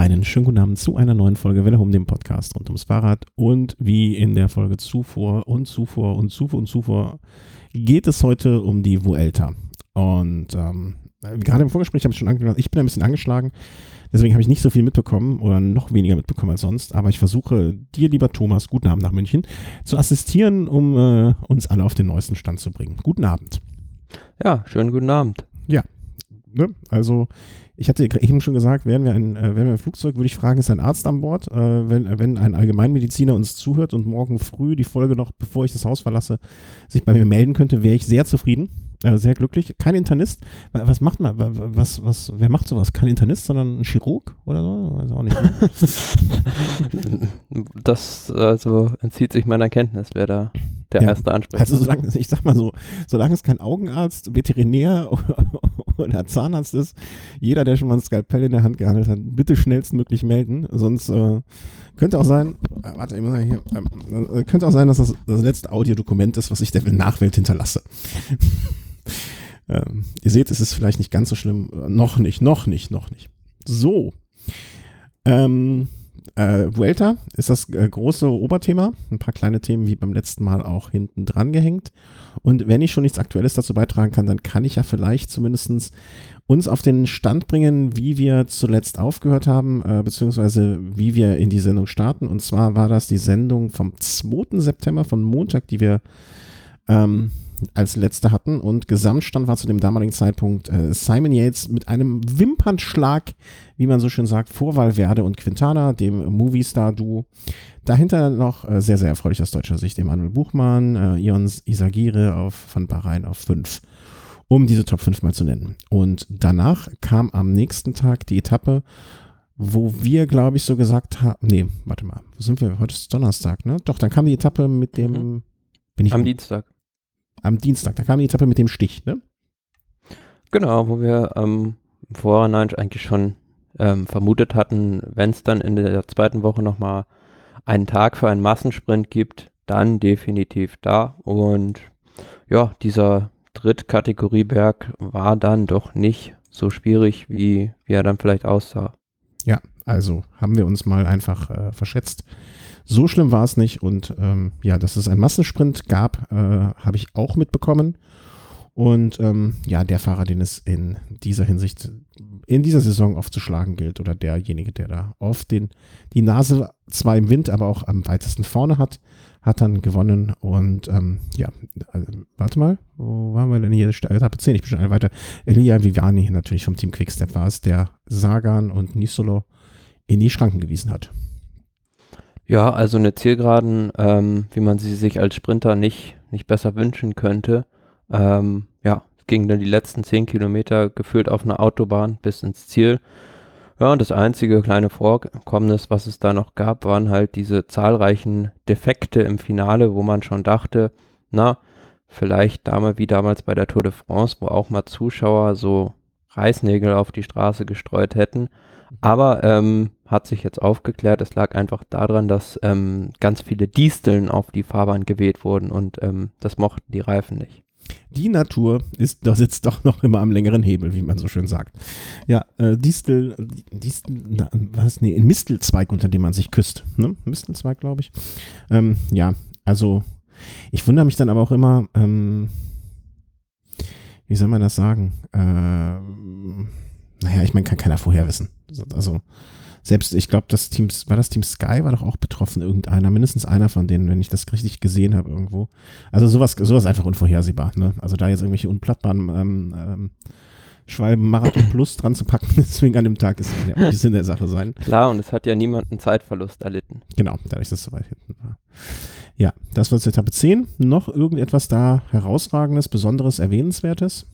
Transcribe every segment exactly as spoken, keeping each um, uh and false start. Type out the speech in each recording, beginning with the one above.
Einen schönen guten Abend zu einer neuen Folge Welle um dem Podcast rund ums Fahrrad. Und wie in der Folge zuvor und zuvor und zuvor und zuvor geht es heute um die Vuelta. Und ähm, gerade im Vorgespräch habe ich schon angekündigt, ich bin ein bisschen angeschlagen. Deswegen habe ich nicht so viel mitbekommen oder noch weniger mitbekommen als sonst. Aber ich versuche dir, lieber Thomas, guten Abend nach München, zu assistieren, um äh, uns alle auf den neuesten Stand zu bringen. Guten Abend. Ja, schönen guten Abend. Ja, ne? Also ich hatte eben schon gesagt, wären wir, ein, äh, wären wir im Flugzeug, würde ich fragen, ist ein Arzt an Bord? Äh, wenn, wenn ein Allgemeinmediziner uns zuhört und morgen früh die Folge noch, bevor ich das Haus verlasse, sich bei mir melden könnte, wäre ich sehr zufrieden, äh, sehr glücklich. Kein Internist. Was macht man? Was, was, wer macht sowas? Kein Internist, sondern ein Chirurg oder so? Weiß auch nicht. Ne? Das also entzieht sich meiner Kenntnis, wer da der Ja, erste Ansprechpartner. Also solange, ich sag mal so, solange es kein Augenarzt, Veterinär oder Zahnarzt ist, jeder, der schon mal ein Skalpell in der Hand gehandelt hat, bitte schnellstmöglich melden. Sonst äh, könnte auch sein, äh, warte, ich muss mal hier, äh, könnte auch sein, dass das das letzte Audiodokument ist, was ich der Nachwelt hinterlasse. ähm, ihr seht, es ist vielleicht nicht ganz so schlimm. Noch nicht, noch nicht, noch nicht. So. Ähm, Äh, Vuelta ist das äh, große Oberthema. Ein paar kleine Themen wie beim letzten Mal auch hinten dran gehängt. Und wenn ich schon nichts Aktuelles dazu beitragen kann, dann kann ich ja vielleicht zumindest uns auf den Stand bringen, wie wir zuletzt aufgehört haben, äh, beziehungsweise wie wir in die Sendung starten. Und zwar war das die Sendung vom zweiten September, von Montag, die wir ähm, als letzte hatten. Und Gesamtstand war zu dem damaligen Zeitpunkt äh, Simon Yates mit einem Wimpernschlag, wie man so schön sagt, vor Valverde und Quintana, dem Movistar-Duo. Dahinter noch äh, sehr, sehr erfreulich aus deutscher Sicht Emanuel Buchmann, äh, Ion Izagirre auf, von Bahrain auf fünf, um diese Top fünf mal zu nennen. Und danach kam am nächsten Tag die Etappe, wo wir, glaube ich, so gesagt haben, nee, warte mal, wo sind wir? Heute ist Donnerstag, ne? Doch, dann kam die Etappe mit dem, Mhm. bin ich Am Dienstag. Am Dienstag, da kam die Etappe mit dem Stich, ne? Genau, wo wir ähm, im Vorhinein eigentlich schon ähm, vermutet hatten, wenn es dann in der zweiten Woche nochmal einen Tag für einen Massensprint gibt, dann definitiv da. Und ja, dieser Drittkategorieberg war dann doch nicht so schwierig, wie, wie er dann vielleicht aussah. Ja, also haben wir uns mal einfach äh, verschätzt. So schlimm war es nicht und ähm, ja, dass es einen Massensprint gab, äh, habe ich auch mitbekommen. Und ähm, ja, der Fahrer, den es in dieser Hinsicht, in dieser Saison oft zu schlagen gilt oder derjenige, der da oft den, die Nase zwar im Wind, aber auch am weitesten vorne hat, hat dann gewonnen. Und ähm, ja, also, warte mal, wo waren wir denn hier? Etappe zehn, ich bin schon eine weiter. Elia Viviani natürlich vom Team Quickstep war es, der Sagan und Nisolo in die Schranken gewiesen hat. Ja, also eine Zielgeraden, ähm, wie man sie sich als Sprinter nicht, nicht besser wünschen könnte. Ähm, ja, es ging dann die letzten zehn Kilometer gefühlt auf einer Autobahn bis ins Ziel. Ja, und das einzige kleine Vorkommnis, was es da noch gab, waren halt diese zahlreichen Defekte im Finale, wo man schon dachte, na, vielleicht damals wie damals bei der Tour de France, wo auch mal Zuschauer so Reißnägel auf die Straße gestreut hätten. Aber ähm, hat sich jetzt aufgeklärt, es lag einfach daran, dass ähm, ganz viele Disteln auf die Fahrbahn geweht wurden und ähm, das mochten die Reifen nicht. Die Natur ist, da sitzt doch noch immer am längeren Hebel, wie man so schön sagt. Ja, äh, Distel, Distel, na, was, nee, ein Mistelzweig, unter dem man sich küsst. Ne? Mistelzweig, glaube ich. Ähm, ja, also ich wundere mich dann aber auch immer, ähm, wie soll man das sagen? Ähm, naja, ich meine, kann keiner vorher wissen. Also selbst, ich glaube, das Team, war das Team Sky, war doch auch betroffen, irgendeiner, mindestens einer von denen, wenn ich das richtig gesehen habe irgendwo. Also sowas, sowas einfach unvorhersehbar, ne? Also da jetzt irgendwelche unplattbaren ähm, ähm, Schwalben Marathon Plus dran zu packen, deswegen an dem Tag ist ja auch die Sinn der Sache sein. Klar, und es hat ja niemand einen Zeitverlust erlitten. Genau, dadurch, dass es so weit hinten war. Ja, das war zur Etappe zehn. Noch irgendetwas da Herausragendes, Besonderes, Erwähnenswertes?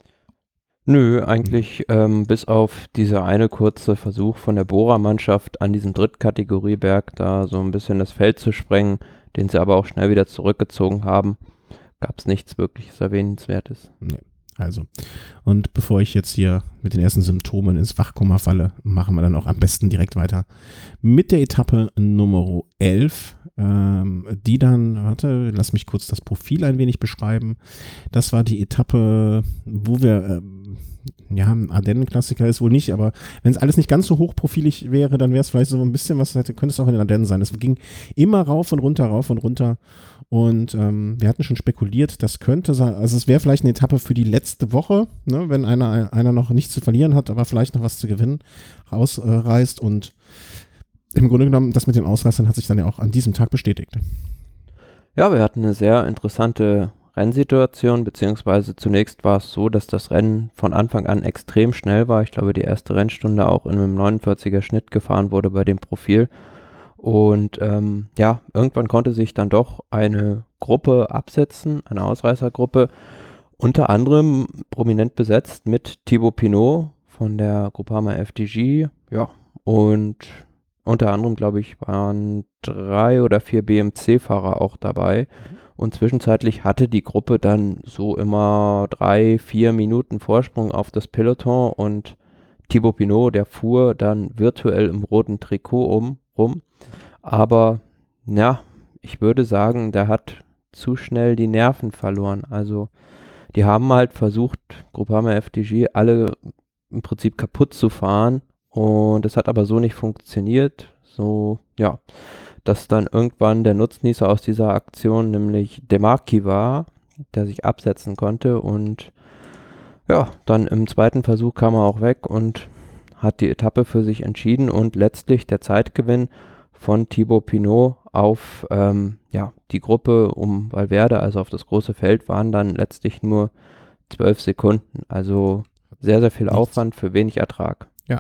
Nö, eigentlich ähm, bis auf dieser eine kurze Versuch von der Bora-Mannschaft an diesem Drittkategorieberg da so ein bisschen das Feld zu sprengen, den sie aber auch schnell wieder zurückgezogen haben, gab es nichts wirkliches Erwähnenswertes. Nee. Also, und bevor ich jetzt hier mit den ersten Symptomen ins Wachkoma falle, machen wir dann auch am besten direkt weiter mit der Etappe Nummer elf, ähm, die dann, warte, lass mich kurz das Profil ein wenig beschreiben. Das war die Etappe, wo wir, ähm, ja, ein Ardennen-Klassiker ist wohl nicht, aber wenn es alles nicht ganz so hochprofilig wäre, dann wäre es vielleicht so ein bisschen was, hätte, könnte es auch in den Ardennen sein. Es ging immer rauf und runter, rauf und runter und ähm, wir hatten schon spekuliert, das könnte sein, also es wäre vielleicht eine Etappe für die letzte Woche, ne, wenn einer, einer noch nichts zu verlieren hat, aber vielleicht noch was zu gewinnen, rausreißt äh, und im Grunde genommen, das mit den Ausreißern hat sich dann ja auch an diesem Tag bestätigt. Ja, wir hatten eine sehr interessante Rennsituation, beziehungsweise zunächst war es so, dass das Rennen von Anfang an extrem schnell war. Ich glaube, die erste Rennstunde auch in einem neunundvierziger Schnitt gefahren wurde bei dem Profil. Und ähm, ja, irgendwann konnte sich dann doch eine Gruppe absetzen, eine Ausreißergruppe, unter anderem prominent besetzt mit Thibaut Pinot von der Groupama F D J. Ja, und unter anderem, glaube ich, waren drei oder vier B M C-Fahrer auch dabei. Und zwischenzeitlich hatte die Gruppe dann so immer drei, vier Minuten Vorsprung auf das Peloton und Thibaut Pinot, der fuhr dann virtuell im roten Trikot um, rum. Aber ja, ich würde sagen, der hat zu schnell die Nerven verloren. Also die haben halt versucht, Groupama F D J alle im Prinzip kaputt zu fahren. Und es hat aber so nicht funktioniert. So, ja, dass dann irgendwann der Nutznießer aus dieser Aktion, nämlich Demarchi war, der sich absetzen konnte. Und ja, dann im zweiten Versuch kam er auch weg und hat die Etappe für sich entschieden. Und letztlich der Zeitgewinn von Thibaut Pinot auf ähm, ja, die Gruppe um Valverde, also auf das große Feld, waren dann letztlich nur zwölf Sekunden. Also sehr, sehr viel Aufwand für wenig Ertrag. Ja.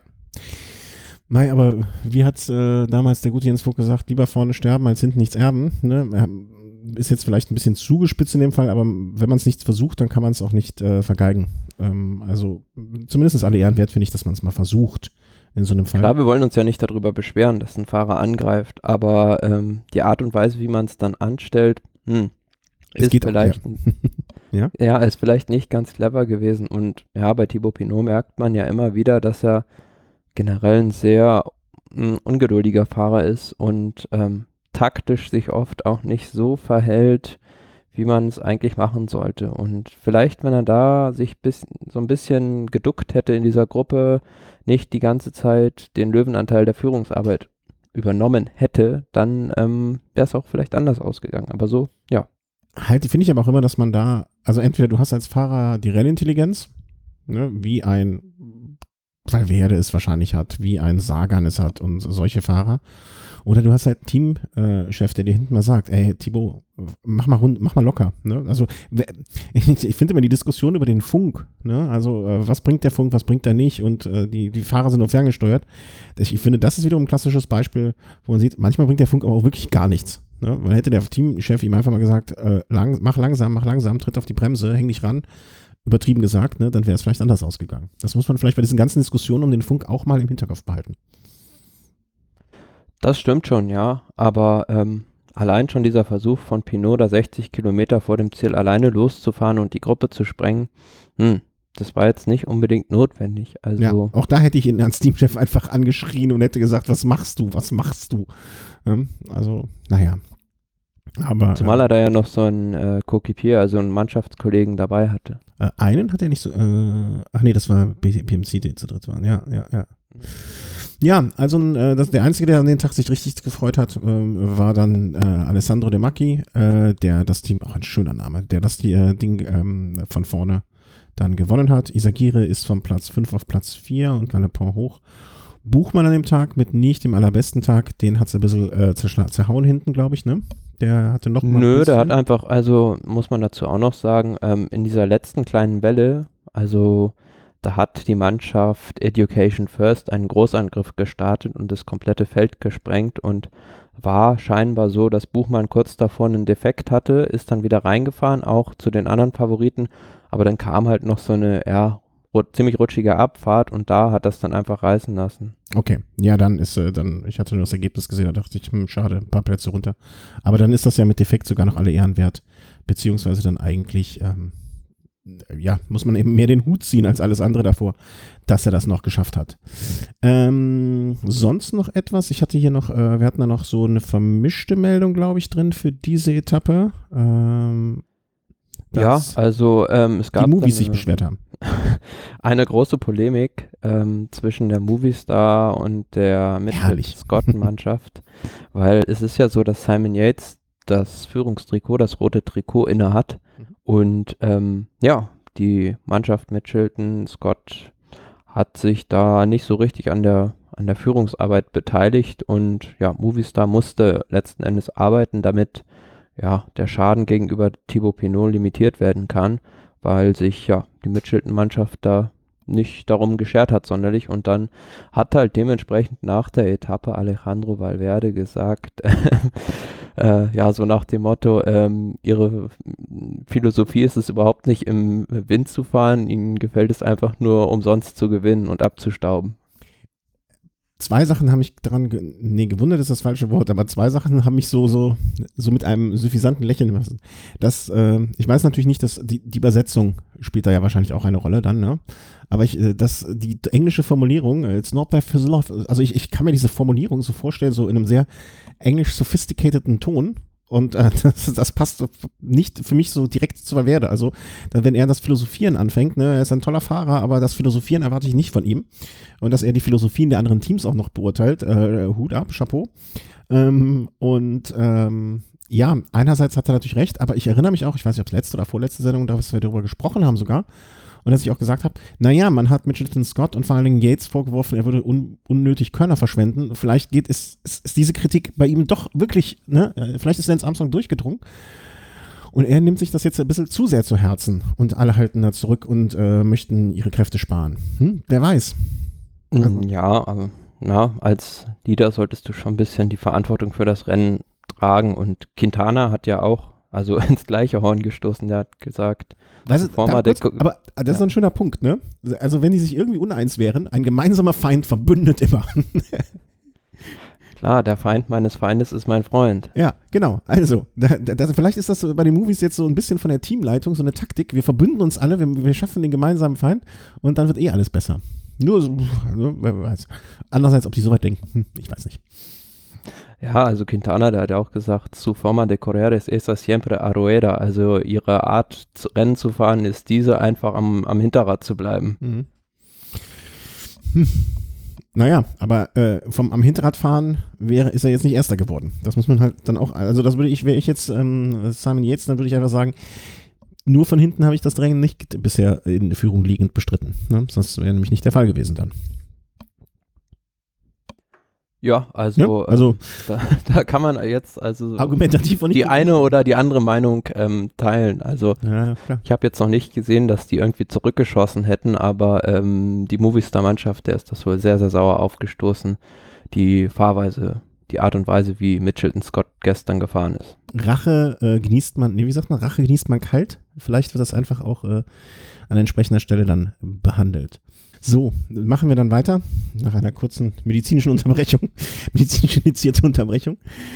Nein, aber wie hat äh, damals der gute Jens Vogt gesagt, lieber vorne sterben als hinten nichts erben. Ne? Ist jetzt vielleicht ein bisschen zugespitzt in dem Fall, aber wenn man es nicht versucht, dann kann man es auch nicht äh, vergeigen. Ähm, also zumindest alle Ehren wert finde ich, dass man es mal versucht in so einem Fall. Klar, wir wollen uns ja nicht darüber beschweren, dass ein Fahrer angreift, aber ähm, die Art und Weise, wie man es dann anstellt, hm, es ist geht vielleicht auch, ja. ja? ja, ist vielleicht nicht ganz clever gewesen. Und ja, bei Thibaut Pinot merkt man ja immer wieder, dass er generell ein sehr mh, ungeduldiger Fahrer ist und ähm, taktisch sich oft auch nicht so verhält, wie man es eigentlich machen sollte. Und vielleicht, wenn er da sich bis, so ein bisschen geduckt hätte in dieser Gruppe, nicht die ganze Zeit den Löwenanteil der Führungsarbeit übernommen hätte, dann ähm, wäre es auch vielleicht anders ausgegangen. Aber so, ja. Halt, finde ich aber auch immer, dass man da, also entweder du hast als Fahrer die Rennintelligenz, ne, wie ein Valverde es wahrscheinlich hat, wie ein Sagan es hat und solche Fahrer. Oder du hast halt einen Teamchef, der dir hinten mal sagt, ey Thibaut, mach mal rund, mach mal locker. Ne? Also ich finde immer die Diskussion über den Funk, ne? Also äh, was bringt der Funk, was bringt er nicht und äh, die, die Fahrer sind nur ferngesteuert. Ich, ich finde, das ist wiederum ein klassisches Beispiel, wo man sieht, manchmal bringt der Funk aber auch wirklich gar nichts. Ne? Man hätte der Teamchef ihm einfach mal gesagt, äh, lang, mach langsam, mach langsam, tritt auf die Bremse, häng dich ran. Übertrieben gesagt, ne, dann wäre es vielleicht anders ausgegangen. Das muss man vielleicht bei diesen ganzen Diskussionen um den Funk auch mal im Hinterkopf behalten. Das stimmt schon, ja, aber ähm, allein schon dieser Versuch von Pinot, da sechzig Kilometer vor dem Ziel alleine loszufahren und die Gruppe zu sprengen, hm, das war jetzt nicht unbedingt notwendig. Also ja, auch da hätte ich ihn als Teamchef einfach angeschrien und hätte gesagt, was machst du, was machst du? Ähm, also, naja. Aber, zumal er da ja noch so einen äh, Co-Equipier, also einen Mannschaftskollegen dabei hatte. Äh, einen hat er nicht so, äh, ach nee, das war B M C, die zu dritt waren, ja, ja, ja. Ja, also äh, das, der Einzige, der an den Tag sich richtig gefreut hat, äh, war dann äh, Alessandro De Macchi, äh, der das Team, auch ein schöner Name, der das die, äh, Ding ähm, von vorne dann gewonnen hat. Isagire ist von Platz fünf auf Platz vier und Galopin hoch. Buchmann an dem Tag mit nicht dem allerbesten Tag, den hat es ein bisschen äh, zerhauen hinten, glaube ich, ne? Der hatte noch mal Nö, der hat einfach, also muss man dazu auch noch sagen, ähm, in dieser letzten kleinen Welle, also da hat die Mannschaft Education First einen Großangriff gestartet und das komplette Feld gesprengt und war scheinbar so, dass Buchmann kurz davor einen Defekt hatte, ist dann wieder reingefahren, auch zu den anderen Favoriten, aber dann kam halt noch so eine, ja, ziemlich rutschige Abfahrt und da hat das dann einfach reißen lassen. Okay, ja, dann ist, äh, dann, ich hatte nur das Ergebnis gesehen, da dachte ich, hm, schade, ein paar Plätze runter. Aber dann ist das ja mit Defekt sogar noch alle Ehren wert, beziehungsweise dann eigentlich, ähm, ja, muss man eben mehr den Hut ziehen als alles andere davor, dass er das noch geschafft hat. Ähm, sonst noch etwas? Ich hatte hier noch, äh, wir hatten da noch so eine vermischte Meldung, glaube ich, drin für diese Etappe. Ähm, Ja, also ähm, es gab die Movies dann sich eine, beschwert haben. eine große Polemik ähm, zwischen der Movistar und der Herrlich. Mitchell-Scott-Mannschaft, weil es ist ja so, dass Simon Yates das Führungstrikot, das rote Trikot inne hat Mhm. und ähm, ja, die Mannschaft Mitchelton Scott hat sich da nicht so richtig an der an der Führungsarbeit beteiligt und ja, Movistar musste letzten Endes arbeiten, damit ja, der Schaden gegenüber Thibaut Pinot limitiert werden kann, weil sich ja die Mitchelton-Mannschaft da nicht darum geschert hat sonderlich und dann hat halt dementsprechend nach der Etappe Alejandro Valverde gesagt, äh, ja, so nach dem Motto, ähm, ihre Philosophie ist es überhaupt nicht im Wind zu fahren, ihnen gefällt es einfach nur umsonst zu gewinnen und abzustauben. Zwei Sachen haben mich daran, ge nee, gewundert ist das falsche Wort, aber zwei Sachen haben mich so, so, so mit einem suffisanten Lächeln lassen. Das, äh, ich weiß natürlich nicht, dass die, die Übersetzung spielt da ja wahrscheinlich auch eine Rolle dann, ne? Aber ich, äh, das, die englische Formulierung, äh, it's not that for love, also ich, ich kann mir diese Formulierung so vorstellen, so in einem sehr englisch sophisticateden Ton. Und äh, das, das passt nicht für mich so direkt zu Valverde. Also, da, wenn er das Philosophieren anfängt, ne, er ist ein toller Fahrer, aber das Philosophieren erwarte ich nicht von ihm. Und dass er die Philosophien der anderen Teams auch noch beurteilt, äh, Hut ab, Chapeau. Ähm, und ähm, ja, einerseits hat er natürlich recht, aber ich erinnere mich auch, ich weiß nicht, ob es letzte oder vorletzte Sendung, da wir darüber gesprochen haben sogar, und dass ich auch gesagt habe, naja, man hat Mitchelton Scott und vor allen Dingen Yates vorgeworfen, er würde un unnötig Körner verschwenden. Vielleicht geht es, ist, ist diese Kritik bei ihm doch wirklich, ne, vielleicht ist Lance Armstrong durchgedrungen. Und er nimmt sich das jetzt ein bisschen zu sehr zu Herzen und alle halten da zurück und äh, möchten ihre Kräfte sparen. Hm? Wer weiß. Also. Ja, aber na, als Leader solltest du schon ein bisschen die Verantwortung für das Rennen tragen und Quintana hat ja auch also ins gleiche Horn gestoßen, der hat gesagt, weißt du, da kurz, aber das ja. ist ein schöner Punkt, ne? Also wenn die sich irgendwie uneins wären, ein gemeinsamer Feind verbündet immer. Klar, der Feind meines Feindes ist mein Freund. Ja, genau. Also, da, da, vielleicht ist das so bei den Movies jetzt so ein bisschen von der Teamleitung, so eine Taktik. Wir verbünden uns alle, wir, wir schaffen den gemeinsamen Feind und dann wird eh alles besser. Nur so, also, wer weiß. Andererseits, ob die so weit denken, hm, ich weiß nicht. Ja, also Quintana, der hat ja auch gesagt, su forma de correr es esa siempre a rueda. Also ihre Art, zu, Rennen zu fahren, ist diese, einfach am, am Hinterrad zu bleiben. Mhm. Hm. Naja, aber äh, vom am Hinterradfahren wäre, ist er jetzt nicht Erster geworden. Das muss man halt dann auch, also das würde ich, wäre ich jetzt ähm, Simon Yates, dann würde ich einfach sagen, nur von hinten habe ich das Drängen nicht bisher in der Führung liegend bestritten. Ne? Sonst wäre nämlich nicht der Fall gewesen dann. Ja, also, ja, also ähm, da, da kann man jetzt also argumentativ die eine oder die andere Meinung ähm, teilen. Also ja, ich habe jetzt noch nicht gesehen, dass die irgendwie zurückgeschossen hätten, aber ähm, die Movistar-Mannschaft, der ist das wohl sehr, sehr sauer aufgestoßen, die Fahrweise, die Art und Weise, wie Mitchelton Scott gestern gefahren ist. Rache äh, genießt man, nee, wie sagt man, Rache genießt man kalt. Vielleicht wird das einfach auch äh, an entsprechender Stelle dann behandelt. So, machen wir dann weiter, nach einer kurzen medizinischen Unterbrechung, medizinisch indizierte Unterbrechung,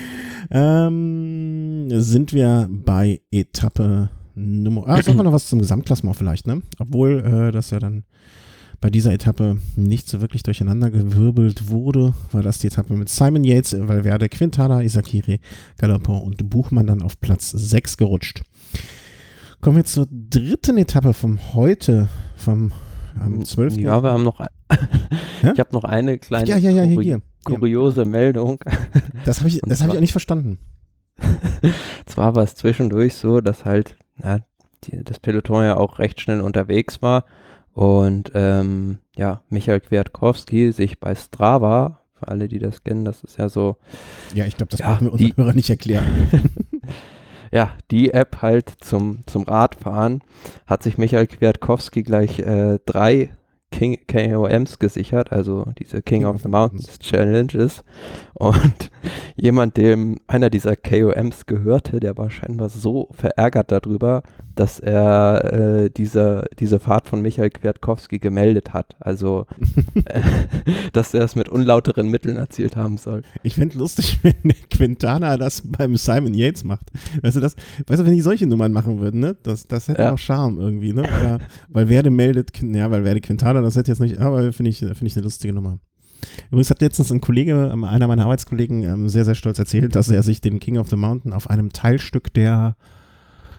ähm, sind wir bei Etappe Nummer, ah, sagen wir noch was zum Gesamtklassement vielleicht, ne? Obwohl äh, das ja dann bei dieser Etappe nicht so wirklich durcheinander gewirbelt wurde, weil das die Etappe mit Simon Yates, Valverde, Quintana, Izagirre, Galopin und Buchmann dann auf Platz sechs gerutscht. Kommen wir zur dritten Etappe vom heute, vom am zwölften Ja, wir haben noch, ein ich habe noch eine kleine ja, ja, ja, Kuri hier, kuriose ja. Meldung. Das habe ich, das hab ich auch nicht verstanden. Zwar war es zwischendurch so, dass halt na, die, das Peloton ja auch recht schnell unterwegs war und ähm, ja, Michael Kwiatkowski sich bei Strava, für alle, die das kennen, das ist ja so. Ja, ich glaube, das ja, brauchen wir unseren Hörern nicht erklären. Ja, die App halt zum, zum Radfahren hat sich Michael Kwiatkowski gleich äh, drei King, K O Ms gesichert, also diese King of the Mountains Challenges. Und jemand, dem einer dieser K O Ms gehörte, der war scheinbar so verärgert darüber, dass er äh, diese, diese Fahrt von Michael Kwiatkowski gemeldet hat. Also, äh, dass er es mit unlauteren Mitteln erzielt haben soll. Ich fände lustig, wenn Quintana das beim Simon Yates macht. Weißt du, das, weißt du, wenn die solche Nummern machen würden, ne? Das, das hätte ja auch Charme irgendwie, ne? Oder, weil Werde meldet, ja, weil Werde Quintana, das hätte jetzt nicht, aber finde ich, finde ich eine lustige Nummer. Übrigens hat letztens ein Kollege, einer meiner Arbeitskollegen, ähm, sehr, sehr stolz erzählt, dass er sich den King of the Mountain auf einem Teilstück der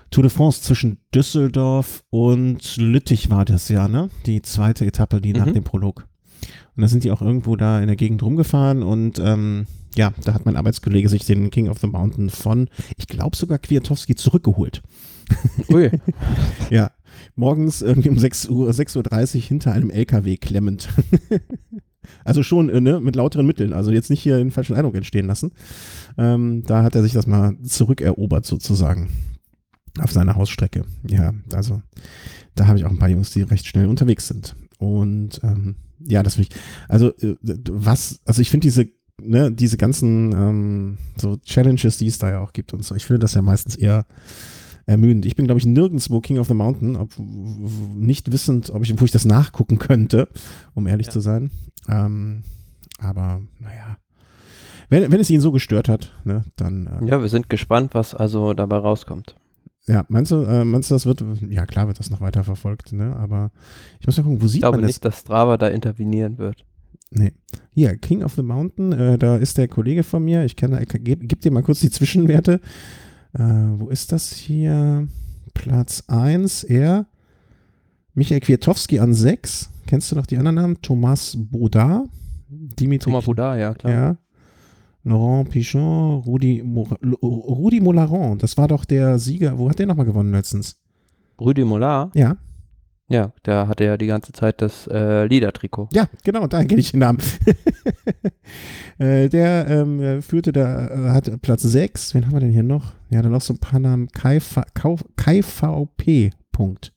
Tour de France zwischen Düsseldorf und Lüttich war das ja, ne? Die zweite Etappe, die nach Mhm. dem Prolog. Und da sind die auch irgendwo da in der Gegend rumgefahren und ähm, ja, da hat mein Arbeitskollege sich den King of the Mountain von, ich glaube sogar Kwiatkowski zurückgeholt. Ui. Ja, morgens irgendwie um sechs Uhr, sechs Uhr dreißig hinter einem L K W klemmend. Also schon äh, ne, mit lauteren Mitteln, also jetzt nicht hier den falschen Eindruck entstehen lassen. Ähm, da hat er sich das mal zurückerobert sozusagen auf seiner Hausstrecke. Ja, also da habe ich auch ein paar Jungs, die recht schnell unterwegs sind. Und ähm, ja, das finde ich, also äh, was, also ich finde diese, ne, diese ganzen ähm, so Challenges, die es da ja auch gibt und so, ich finde das ja meistens eher ermüdend. Ich bin, glaube ich, nirgendwo King of the Mountain, ob, nicht wissend, ob ich, wo ich das nachgucken könnte, um ehrlich Ja. zu sein. Ähm, aber naja, wenn, wenn es ihn so gestört hat, ne, dann äh, Ja, wir sind gespannt, was also dabei rauskommt. ja, meinst du, äh, meinst du, das wird, ja klar wird das noch weiter verfolgt, ne, aber ich muss mal gucken, wo Ich sieht glaube man das? nicht, dass Strava da intervenieren wird. Nee. Hier, King of the Mountain, äh, da ist der Kollege von mir, ich kann, ich gebe geb dir mal kurz die Zwischenwerte. Äh, wo ist das hier? Platz eins, er. Michael Kwiatkowski an sechs. Kennst du noch die anderen Namen? Thomas Baudard, Dimitri, Thomas Boudard, ja klar. ja. Laurent Pichon, Rudi, Mor Rudi Molaron, das war doch der Sieger, wo hat der nochmal gewonnen letztens? Rudi Mollard, Ja, ja, der hatte ja die ganze Zeit das äh, Liedertrikot. ja, genau, da kenne ich den Namen. äh, der ähm, führte da, äh, hat Platz sechs. Wen haben wir denn hier noch? Ja, dann noch so ein paar Namen. K V P. Punkt.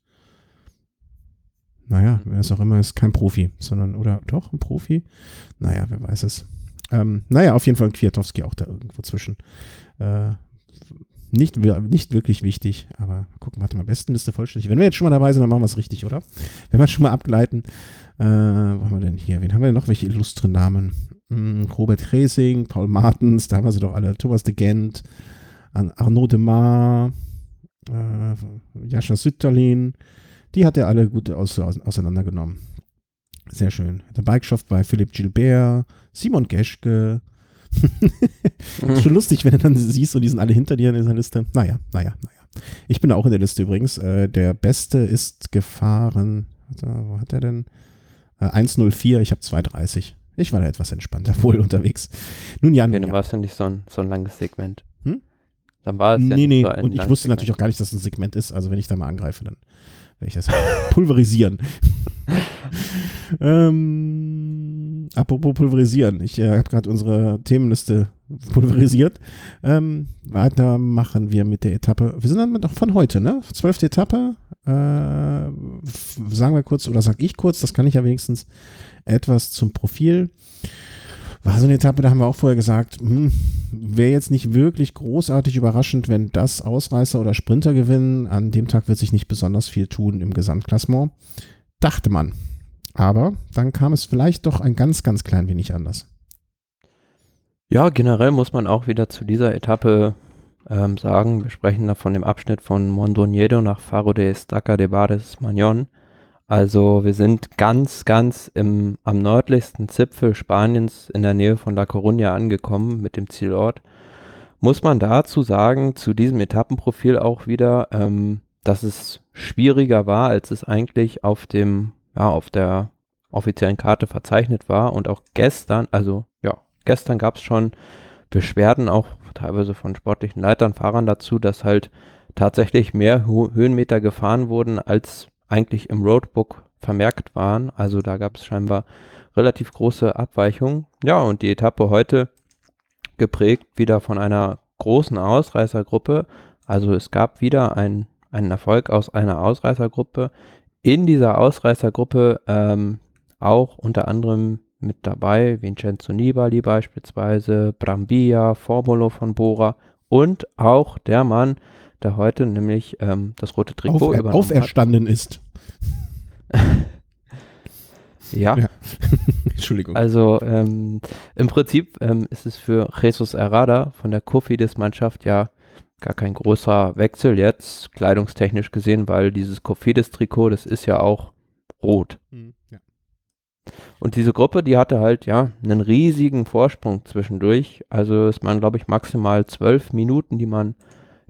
Naja, wer es auch immer ist, kein Profi, sondern, oder doch, ein Profi? Naja, wer weiß es. Ähm, naja, auf jeden Fall Kwiatkowski auch da irgendwo zwischen. Äh, nicht, nicht wirklich wichtig, aber gucken, warte mal, Bestenliste vollständig. Wenn wir jetzt schon mal dabei sind, dann machen wir es richtig, oder? Wenn wir schon mal abgleiten, äh, was haben wir denn hier? Wen haben wir denn noch? Welche illustren Namen? Hm, Robert Resing, Paul Martens, da haben wir sie doch alle. Thomas de Gent, Arnaud de Mar, äh, Jascha Sütterlin, die hat er alle gut aus, aus, auseinandergenommen. Sehr schön. Der Bikeshop bei Philipp Gilbert, Simon Geschke. Ist schon lustig, wenn du dann siehst, und die sind alle hinter dir in dieser Liste. Naja, naja, naja. Ich bin auch in der Liste übrigens. Äh, der Beste ist gefahren. Wo hat er denn? Äh, eins null vier, ich habe zwei dreißig. Ich war da etwas entspannter wohl unterwegs. Nun ja, Okay, nun dann ja. war es ja nicht so ein, so ein langes Segment. Hm? Dann war es ja Nee, nicht nee, so ein und ich langes wusste Segment. natürlich auch gar nicht, dass es ein Segment ist. Also wenn ich da mal angreife, dann werde ich das pulverisieren. ähm, apropos pulverisieren. Ich äh, habe gerade unsere Themenliste pulverisiert. Ähm, weiter machen wir mit der Etappe. Wir sind dann noch von heute, ne? Zwölfte Etappe. Äh, sagen wir kurz, oder sag ich kurz, das kann ich ja wenigstens, etwas zum Profil. War so eine Etappe, da haben wir auch vorher gesagt, hm, wäre jetzt nicht wirklich großartig überraschend, wenn das Ausreißer oder Sprinter gewinnen. An dem Tag wird sich nicht besonders viel tun im Gesamtklassement. Dachte man. Aber dann kam es vielleicht doch ein ganz, ganz klein wenig anders. Ja, generell muss man auch wieder zu dieser Etappe ähm, sagen, wir sprechen da von dem Abschnitt von Mondoñedo nach Faro de Estaca de Bares Mañón. Also wir sind ganz, ganz im, am nördlichsten Zipfel Spaniens in der Nähe von La Coruña angekommen mit dem Zielort. Muss man dazu sagen, zu diesem Etappenprofil auch wieder, ähm, dass es schwieriger war, als es eigentlich auf dem, ja, auf der offiziellen Karte verzeichnet war. Und auch gestern, also ja, gestern gab es schon Beschwerden, auch teilweise von sportlichen Leitern, Fahrern dazu, dass halt tatsächlich mehr Ho- Höhenmeter gefahren wurden, als eigentlich im Roadbook vermerkt waren. Also da gab es scheinbar relativ große Abweichungen. Ja, und die Etappe heute geprägt wieder von einer großen Ausreißergruppe. Also es gab wieder ein, einen Erfolg aus einer Ausreißergruppe. In dieser Ausreißergruppe ähm, auch unter anderem mit dabei Vincenzo Nibali beispielsweise, Brambilla, Formolo von Bora und auch der Mann, der heute nämlich ähm, das rote Trikot Aufer übernommen auferstanden ist. hat. Ja, Ja. Entschuldigung. also ähm, im Prinzip ähm, ist es für Jesus Herrada von der Cofidis-Mannschaft ja gar kein großer Wechsel jetzt, kleidungstechnisch gesehen, weil dieses Cofidis-Trikot, das ist ja auch rot. Hm, ja. Und diese Gruppe, die hatte halt ja einen riesigen Vorsprung zwischendurch. Also es waren, glaube ich, maximal zwölf Minuten, die man,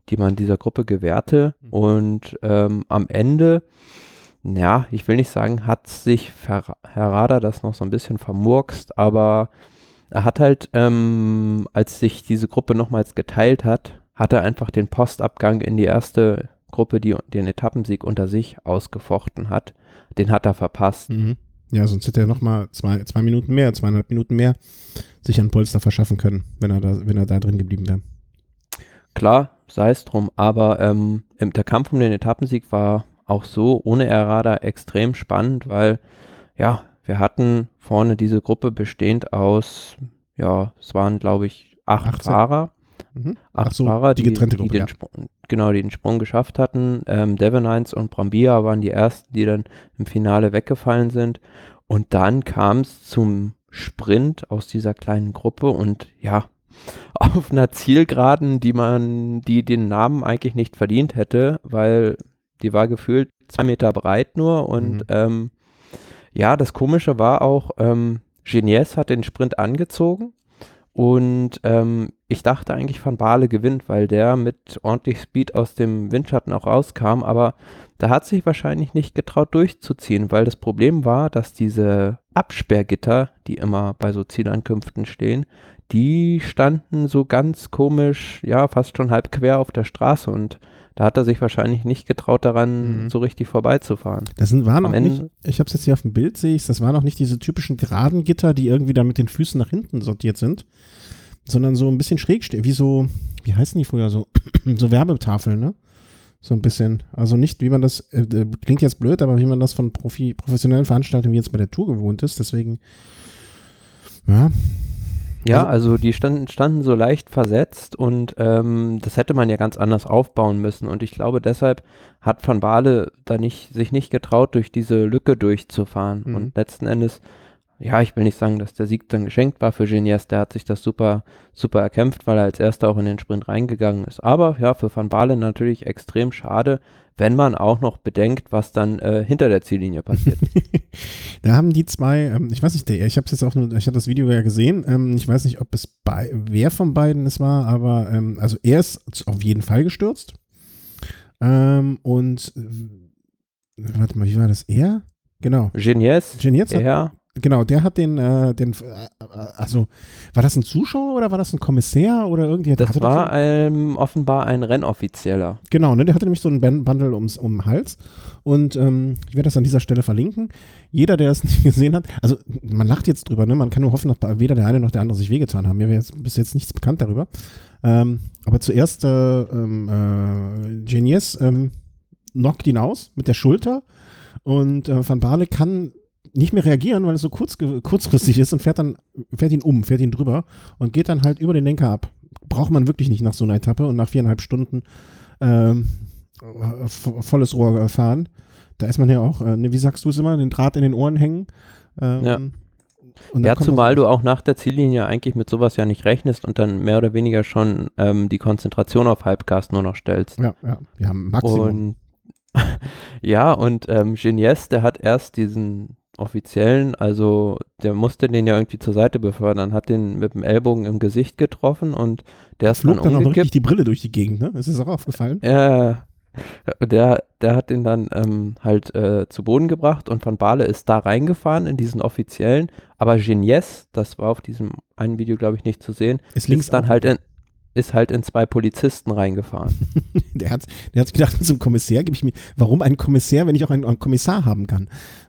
die man dieser Gruppe gewährte. Mhm. Und ähm, am Ende, ja, ich will nicht sagen, hat sich Fer Herr Rader das noch so ein bisschen vermurkst, aber er hat halt, ähm, als sich diese Gruppe nochmals geteilt hat, hat er einfach den Postabgang in die erste Gruppe, die den Etappensieg unter sich ausgefochten hat. Den hat er verpasst. Mhm. Ja, sonst hätte er nochmal zwei, zwei Minuten mehr, zweieinhalb Minuten mehr sich an Polster verschaffen können, wenn er da, wenn er da drin geblieben wäre. Klar, sei es drum, aber ähm, im, der Kampf um den Etappensieg war auch so ohne Errada extrem spannend, weil ja, wir hatten vorne diese Gruppe bestehend aus, ja, es waren glaube ich acht achtzehn. Fahrer, Mhm. acht Ach so, Fahrer, die die, getrennte die Gruppe, den ja. Sprung, genau, die den Sprung geschafft hatten. Ähm, Devonines und Brambilla waren die ersten, die dann im Finale weggefallen sind. Und dann kam es zum Sprint aus dieser kleinen Gruppe und ja, auf einer Zielgeraden, die man, die den Namen eigentlich nicht verdient hätte, weil die war gefühlt zwei Meter breit nur und Mhm. ähm, ja, das Komische war auch, ähm, Genies hat den Sprint angezogen und ähm, ich dachte eigentlich Van Baarle gewinnt, weil der mit ordentlich Speed aus dem Windschatten auch rauskam, aber da hat sich wahrscheinlich nicht getraut durchzuziehen, weil das Problem war, dass diese Absperrgitter, die immer bei so Zielankünften stehen, die standen so ganz komisch, ja, fast schon halb quer auf der Straße und da hat er sich wahrscheinlich nicht getraut, daran Mhm. so richtig vorbeizufahren. Das sind, waren Am auch nicht, Ende, ich habe es jetzt hier auf dem Bild, sehe ich, das waren auch nicht diese typischen geraden Gitter, die irgendwie da mit den Füßen nach hinten sortiert sind, sondern so ein bisschen schräg stehen, wie so, wie heißen die früher, so, so Werbetafeln, ne? So ein bisschen. Also nicht, wie man das, äh, klingt jetzt blöd, aber wie man das von Profi, professionellen Veranstaltungen wie jetzt bei der Tour gewohnt ist, deswegen, ja. ja, Also, also die standen, standen so leicht versetzt und ähm, das hätte man ja ganz anders aufbauen müssen. Und ich glaube, deshalb hat Van Baarle da nicht, sich nicht getraut, durch diese Lücke durchzufahren. mhm. Und letzten Endes, ja, ich will nicht sagen, dass der Sieg dann geschenkt war für Genies, der hat sich das super, super erkämpft, weil er als erster auch in den Sprint reingegangen ist. Aber ja, für Van Baarle natürlich extrem schade, wenn man auch noch bedenkt, was dann äh, hinter der Ziellinie passiert. Da haben die zwei, ähm, ich weiß nicht, der, ich habe es jetzt auch nur, ich habe das Video ja gesehen, ähm, ich weiß nicht, ob es bei, wer von beiden es war, aber ähm, also er ist auf jeden Fall gestürzt. Ähm, und äh, warte mal, wie war das? Er? Genau. Genies, Genietz hat, er genau, der hat den, äh, den, äh, also war das ein Zuschauer oder war das ein Kommissär oder irgendwie? Das hatte doch war so, ähm, offenbar ein Rennoffizieller. genau, ne, der hatte nämlich so ein Ban- Bundle ums, um den Hals und ähm, ich werde das an dieser Stelle verlinken. Jeder, der es nicht gesehen hat, also man lacht jetzt drüber, ne, man kann nur hoffen, dass weder der eine noch der andere sich wehgetan haben. Mir wäre jetzt bis jetzt nichts bekannt darüber. Ähm, aber zuerst äh, ähm, äh, Genies ähm, knockt ihn aus mit der Schulter und äh, Van Baarle kann nicht mehr reagieren, weil es so kurz, kurzfristig ist und fährt dann, fährt ihn um, fährt ihn drüber und geht dann halt über den Lenker ab. Braucht man wirklich nicht nach so einer Etappe und nach viereinhalb Stunden ähm, volles Rohr fahren. Da ist man ja auch, äh, ne, wie sagst du es immer, den Draht in den Ohren hängen. Ähm, Ja. und Ja, kommt zumal das- du auch nach der Ziellinie eigentlich mit sowas ja nicht rechnest und dann mehr oder weniger schon ähm, die Konzentration auf Halbgas nur noch stellst. Ja, ja, wir haben Maximum. Und ja, und ähm, Genies, der hat erst diesen offiziellen, also der musste den ja irgendwie zur Seite befördern, hat den mit dem Ellbogen im Gesicht getroffen und der ist Flog dann dann auch noch richtig umgekippt. die Brille durch die Gegend, ne? Ist das auch aufgefallen? Äh, der, der hat den dann ähm, halt äh, zu Boden gebracht und Van Baarle ist da reingefahren in diesen offiziellen, aber Genies, das war auf diesem einen Video, glaube ich, nicht zu sehen, Ist links ist dann auch- halt in, ist halt in zwei Polizisten reingefahren. Der hat, der hat sich gedacht, zum Kommissär gebe ich mir, warum einen Kommissär, wenn ich auch einen, einen Kommissar haben kann?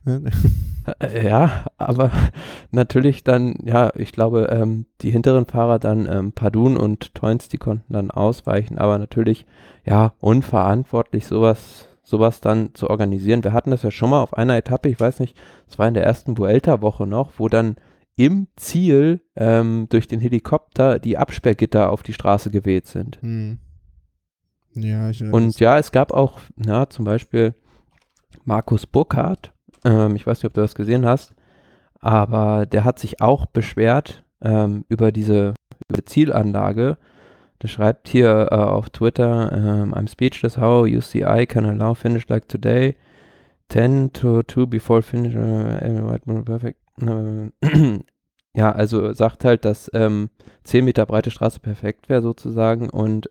Äh, Ja, aber natürlich dann, ja, ich glaube, ähm, die hinteren Fahrer dann, ähm, Padun und Toins, die konnten dann ausweichen, aber natürlich, ja, unverantwortlich sowas, sowas dann zu organisieren. Wir hatten das ja schon mal auf einer Etappe, ich weiß nicht, es war in der ersten Vuelta-Woche noch, wo dann im Ziel ähm, durch den Helikopter die Absperrgitter auf die Straße geweht sind. Hm. Ja, ich, Und ja, es gab auch, na, zum Beispiel Markus Burkhardt, ähm, ich weiß nicht, ob du das gesehen hast, aber der hat sich auch beschwert ähm, über diese über Zielanlage. Der schreibt hier äh, auf Twitter, ähm, I'm speechless how U C I can allow finish like today, ten to two before finish, uh, perfect. Uh, Ja, also sagt halt, dass ähm, zehn Meter breite Straße perfekt wäre sozusagen und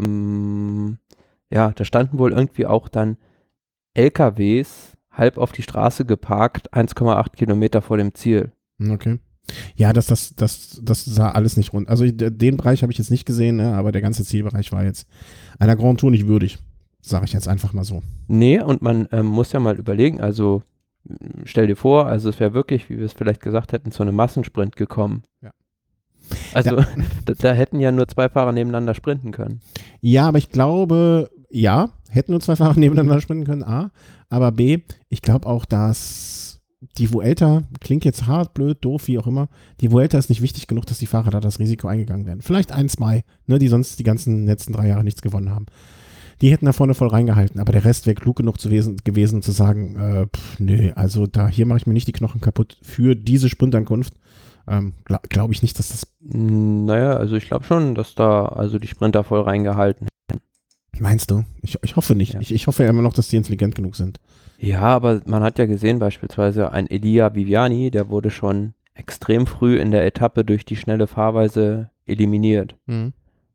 ähm, ja, da standen wohl irgendwie auch dann L K Ws halb auf die Straße geparkt, eins Komma acht Kilometer vor dem Ziel. Okay. Ja, das, das, das, das sah alles nicht rund. Also den Bereich habe ich jetzt nicht gesehen, ne, aber der ganze Zielbereich war jetzt einer Grand Tour nicht würdig, sage ich jetzt einfach mal so. Nee, und man ähm, muss ja mal überlegen, also m, stell dir vor, also es wäre wirklich, wie wir es vielleicht gesagt hätten, zu einem Massensprint gekommen. Ja. Also Ja, da, da hätten ja nur zwei Fahrer nebeneinander sprinten können. ja, aber ich glaube, ja, hätten nur zwei Fahrer nebeneinander sprinten können, A. Aber B, ich glaube auch, dass die Vuelta, klingt jetzt hart, blöd, doof, wie auch immer, die Vuelta ist nicht wichtig genug, dass die Fahrer da das Risiko eingegangen werden. Vielleicht ein, zwei, ne, die sonst die ganzen letzten drei Jahre nichts gewonnen haben. Die hätten da vorne voll reingehalten, aber der Rest wäre klug genug zu wesen, gewesen, zu sagen, äh, pff, nee, also da hier mache ich mir nicht die Knochen kaputt für diese Sprintankunft. Ähm, Glaube glaub ich nicht, dass das. Mm, Naja, also ich glaube schon, dass da also die Sprinter voll reingehalten. Meinst du? Ich, ich hoffe nicht. Ja. Ich, ich hoffe ja immer noch, dass die intelligent genug sind. Ja, aber man hat ja gesehen, beispielsweise ein Elia Viviani, der wurde schon extrem früh in der Etappe durch die schnelle Fahrweise eliminiert. Mhm.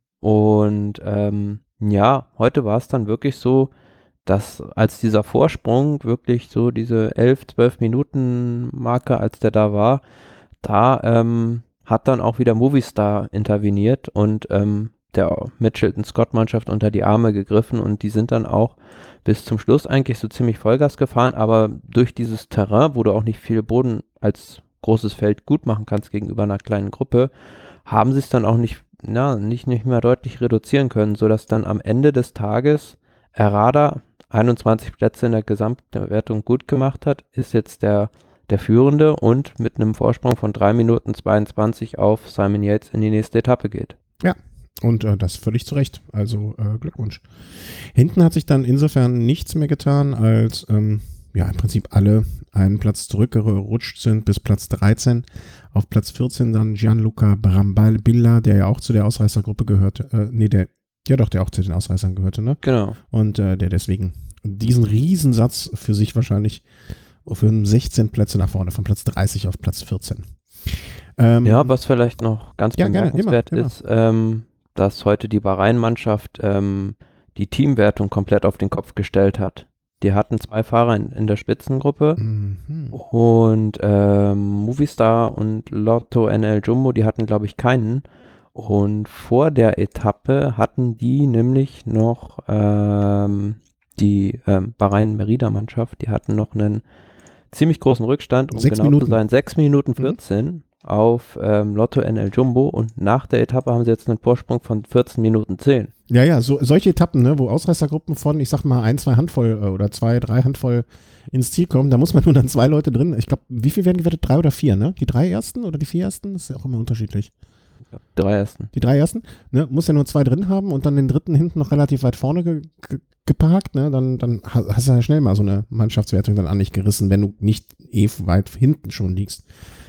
Und ähm, ja, heute war es dann wirklich so, dass als dieser Vorsprung wirklich so diese elf, zwölf Minuten Marke, als der da war, da ähm, hat dann auch wieder Movistar interveniert und ähm, der Mitchelton Scott Mannschaft unter die Arme gegriffen und die sind dann auch bis zum Schluss eigentlich so ziemlich Vollgas gefahren, aber durch dieses Terrain, wo du auch nicht viel Boden als großes Feld gut machen kannst gegenüber einer kleinen Gruppe, haben sie es dann auch nicht, na, nicht, nicht mehr deutlich reduzieren können, sodass dann am Ende des Tages Herrada einundzwanzig Plätze in der Gesamtwertung gut gemacht hat, ist jetzt der, der Führende und mit einem Vorsprung von drei Minuten zweiundzwanzig auf Simon Yates in die nächste Etappe geht. Ja, und äh, das völlig zu Recht. Also äh, Glückwunsch. Hinten hat sich dann insofern nichts mehr getan, als ähm, ja im Prinzip alle einen Platz zurückgerutscht sind bis Platz dreizehn. Auf Platz vierzehn dann Gianluca Brambilla, der ja auch zu der Ausreißergruppe gehörte. Äh, nee, der, ja doch, der auch zu den Ausreißern gehörte, ne? Genau. Und äh, der deswegen diesen Riesensatz für sich wahrscheinlich für sechzehn Plätze nach vorne, von Platz dreißig auf Platz vierzehn. Ähm, Ja, was vielleicht noch ganz ja, gerne, bemerkenswert immer, immer. ist, ähm, dass heute die Bahrain-Mannschaft ähm, die Teamwertung komplett auf den Kopf gestellt hat. Die hatten zwei Fahrer in, in der Spitzengruppe Mhm. und ähm, Movistar und Lotto N L Jumbo, die hatten, glaube ich, keinen. Und vor der Etappe hatten die nämlich noch ähm, die ähm, Bahrain-Merida-Mannschaft, die hatten noch einen ziemlich großen Rückstand, um Sechs genau Minuten. zu sein, sechs Minuten Mhm. vierzehn auf ähm, Lotto N L Jumbo und nach der Etappe haben sie jetzt einen Vorsprung von vierzehn Minuten zehn. Ja, ja, so, solche Etappen, ne, wo Ausreißergruppen von, ich sag mal, ein, zwei Handvoll äh, oder zwei, drei Handvoll ins Ziel kommen, da muss man nur dann zwei Leute drin. Ich glaube, wie viel werden gewertet? Drei oder vier, ne? Die drei ersten oder die vier ersten? Das ist ja auch immer unterschiedlich. Drei ersten. Die drei ersten, ne, muss ja nur zwei drin haben und dann den dritten hinten noch relativ weit vorne ge ge geparkt, ne? Dann, dann hast du ja schnell mal so eine Mannschaftswertung dann an dich gerissen, wenn du nicht eh weit hinten schon liegst.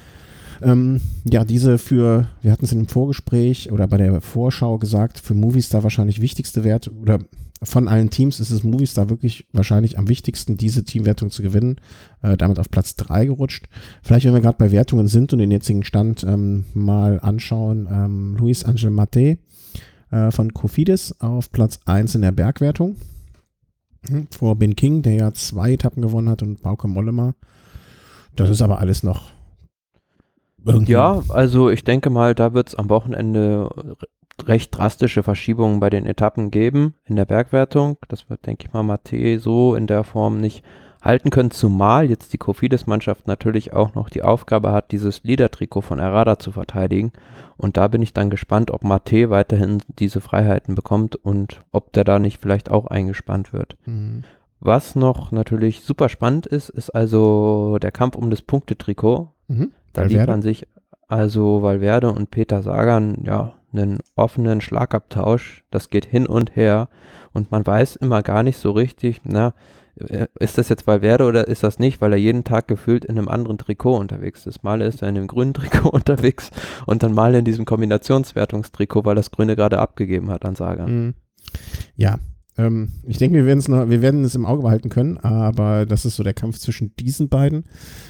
Ähm, ja, diese für, wir hatten es in dem Vorgespräch oder bei der Vorschau gesagt, für Movistar wahrscheinlich wichtigste Wert oder von allen Teams ist es Movistar wirklich wahrscheinlich am wichtigsten, diese Teamwertung zu gewinnen. Äh, damit auf Platz drei gerutscht. Vielleicht, wenn wir gerade bei Wertungen sind und den jetzigen Stand ähm, mal anschauen, ähm, Luis Angel Mate äh, von Cofidis auf Platz eins in der Bergwertung. Hm, vor Ben King, der ja zwei Etappen gewonnen hat, und Bauke Mollema. Das ist aber alles noch irgendwie. Ja, also ich denke mal, da wird es am Wochenende recht drastische Verschiebungen bei den Etappen geben in der Bergwertung. Das wird, denke ich mal, Mate so in der Form nicht halten können, zumal jetzt die Cofidis-Mannschaft natürlich auch noch die Aufgabe hat, dieses Leader-Trikot von Herrada zu verteidigen. Und da bin ich dann gespannt, ob Mate weiterhin diese Freiheiten bekommt und ob der da nicht vielleicht auch eingespannt wird. Mhm. Was noch natürlich super spannend ist, ist also der Kampf um das Punktetrikot. Mhm. Da Valverde? liefern sich also Valverde und Peter Sagan ja einen offenen Schlagabtausch. Das geht hin und her und man weiß immer gar nicht so richtig, na, ist das jetzt Valverde oder ist das nicht, weil er jeden Tag gefühlt in einem anderen Trikot unterwegs ist. Mal ist er in dem grünen Trikot unterwegs und dann mal in diesem Kombinationswertungstrikot, weil das Grüne gerade abgegeben hat an Sagan. Mhm. Ja, ähm, ich denke, wir, noch, wir werden es im Auge behalten können, aber das ist so der Kampf zwischen diesen beiden.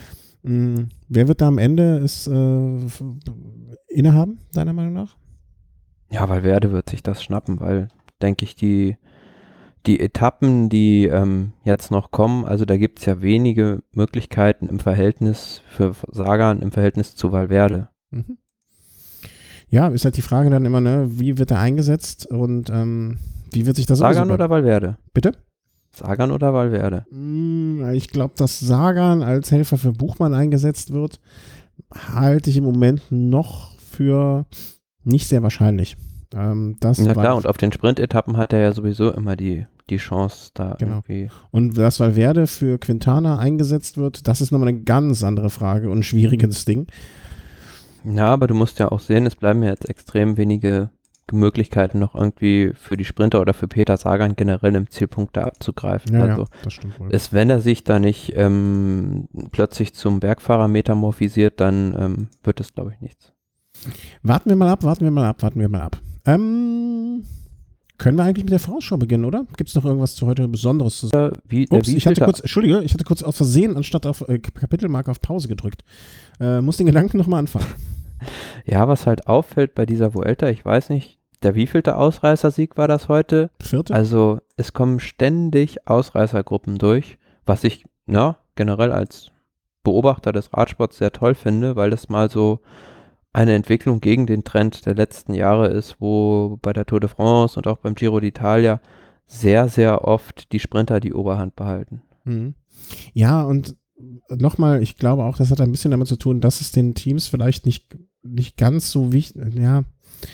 Mhm. Wer wird da am Ende es äh, f- innehaben, deiner Meinung nach? Ja, Valverde wird sich das schnappen, weil, denke ich, die, die Etappen, die ähm, jetzt noch kommen, also da gibt es ja wenige Möglichkeiten im Verhältnis für Sagan im Verhältnis zu Valverde. Mhm. Ja, ist halt die Frage dann immer, ne, wie wird er eingesetzt und ähm, wie wird sich das Sagan ausüben? oder Valverde? Bitte? Sagan oder Valverde? Mm, Ich glaube, dass Sagan als Helfer für Buchmann eingesetzt wird, halte ich im Moment noch für nicht sehr wahrscheinlich. Ähm, das, Na weil, klar, und auf den Sprintetappen hat er ja sowieso immer die, die Chance, da genau. irgendwie. Und dass Valverde für Quintana eingesetzt wird, das ist nochmal eine ganz andere Frage und ein schwieriges Ding. Ja, aber du musst ja auch sehen, es bleiben ja jetzt extrem wenige Möglichkeiten noch irgendwie für die Sprinter oder für Peter Sagan generell im Zielpunkt da abzugreifen. Ja, Also ja, das stimmt wohl. es, wenn er sich da nicht ähm, plötzlich zum Bergfahrer metamorphisiert, dann ähm, wird es, glaube ich, nichts. Warten wir mal ab, warten wir mal ab, warten wir mal ab. Ähm, können wir eigentlich mit der Vorausschau beginnen, oder? Gibt es noch irgendwas zu heute Besonderes zu sagen? Wie, der Ups, ich hatte wievielte- kurz, Entschuldige, ich hatte kurz aus Versehen anstatt auf äh, Kapitelmarke auf Pause gedrückt. Äh, muss den Gedanken nochmal anfangen. Ja, was halt auffällt bei dieser Vuelta, ich weiß nicht, der wievielte Ausreißersieg war das heute? Vierte? Also es kommen ständig Ausreißergruppen durch, was ich ja, generell als Beobachter des Radsports sehr toll finde, weil das mal so eine Entwicklung gegen den Trend der letzten Jahre ist, wo bei der Tour de France und auch beim Giro d'Italia sehr, sehr oft die Sprinter die Oberhand behalten. Mhm. Ja, und nochmal, ich glaube auch, das hat ein bisschen damit zu tun, dass es den Teams vielleicht nicht, nicht ganz so wichtig, ja,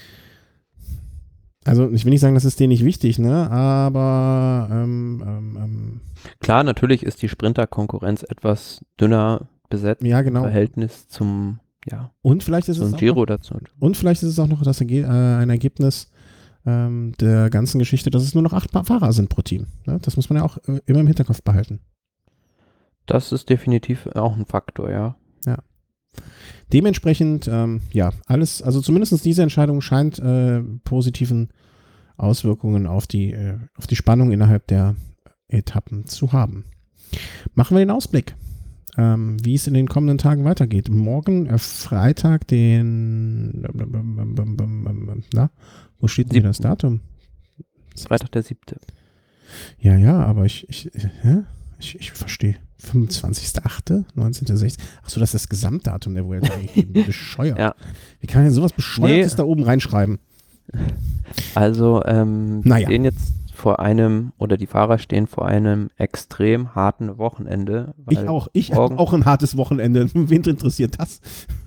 also ich will nicht sagen, das ist denen nicht wichtig, ne, aber ähm, ähm, ähm, Klar, natürlich ist die Sprinterkonkurrenz etwas dünner besetzt ja, im genau. Verhältnis zum, ja, Und vielleicht ist es zum auch Giro noch, dazu. und vielleicht ist es auch noch das Erge äh, ein Ergebnis ähm, der ganzen Geschichte, dass es nur noch acht Pa- Fahrer sind pro Team. Ne? Das muss man ja auch äh, immer im Hinterkopf behalten. Das ist definitiv auch ein Faktor, ja. Dementsprechend, ähm, ja, alles, also zumindest diese Entscheidung scheint äh, positiven Auswirkungen auf die, äh, auf die Spannung innerhalb der Etappen zu haben. Machen wir den Ausblick, ähm, wie es in den kommenden Tagen weitergeht. Morgen, äh, Freitag, den, na, wo steht denn hier das Datum? Freitag der siebte. Ja, ja, aber ich, ich, hä? ich, ich verstehe. fünfundzwanzigster achte neunzehnter sechzehn Achso, das ist das Gesamtdatum der Vuelta eingegeben. Bescheuert. Ja. Wie kann man denn sowas Bescheuertes Nee. da oben reinschreiben? Also, ähm, wir Naja. stehen jetzt vor einem, oder die Fahrer stehen vor einem extrem harten Wochenende. Ich weil auch. Ich morgen- habe auch ein hartes Wochenende. Wen interessiert das?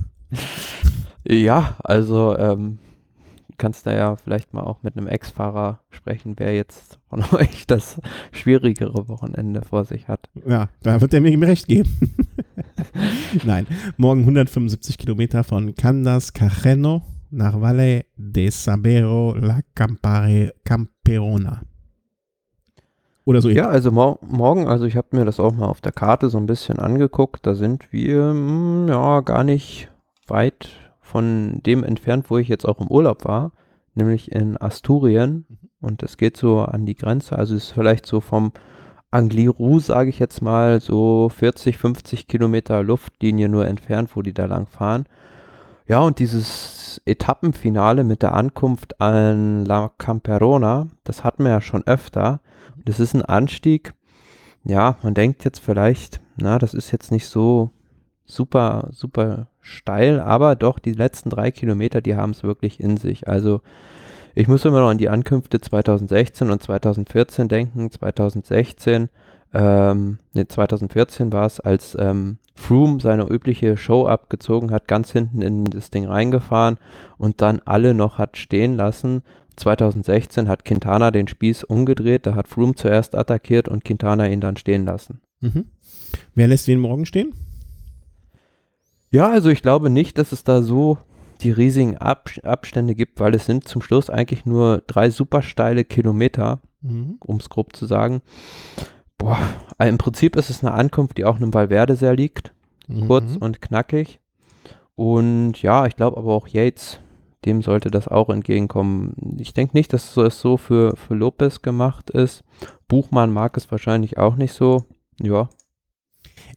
Ja, also, ähm, kannst da ja vielleicht mal auch mit einem Ex-Fahrer sprechen, wer jetzt von euch das schwierigere Wochenende vor sich hat. Ja, da wird er mir recht geben. Nein, morgen hundertfünfundsiebzig Kilometer von Candas Cajeno nach Valle de Sabero la Campare, Camperona. Oder so Ja, ähnlich. also mor morgen, also ich habe mir das auch mal auf der Karte so ein bisschen angeguckt, da sind wir mm, ja gar nicht weit von dem entfernt, wo ich jetzt auch im Urlaub war, nämlich in Asturien, und es geht so an die Grenze, also es ist vielleicht so vom Angliru, sage ich jetzt mal, so vierzig, fünfzig Kilometer Luftlinie nur entfernt, wo die da lang fahren. Ja, und dieses Etappenfinale mit der Ankunft an La Camperona, das hatten wir ja schon öfter. Das ist ein Anstieg, ja, man denkt jetzt vielleicht, na, das ist jetzt nicht so super, super steil, aber doch, die letzten drei Kilometer, die haben es wirklich in sich. Also ich muss immer noch an die Ankünfte zweitausendsechzehn und zweitausendvierzehn denken. zweitausendsechzehn, ähm, ne, zweitausendvierzehn war es, als ähm, Froome seine übliche Show abgezogen hat, ganz hinten in das Ding reingefahren und dann alle noch hat stehen lassen. zweitausendsechzehn hat Quintana den Spieß umgedreht, da hat Froome zuerst attackiert und Quintana ihn dann stehen lassen. Mhm. Wer lässt wen morgen stehen? Ja, also ich glaube nicht, dass es da so die riesigen Ab Abstände gibt, weil es sind zum Schluss eigentlich nur drei super steile Kilometer, Mhm. um es grob zu sagen. Boah, also im Prinzip ist es eine Ankunft, die auch einem Valverde sehr liegt, kurz Mhm. und knackig. Und ja, ich glaube aber auch Yates, dem sollte das auch entgegenkommen. Ich denke nicht, dass es so für, für Lopez gemacht ist. Buchmann mag es wahrscheinlich auch nicht so. Ja,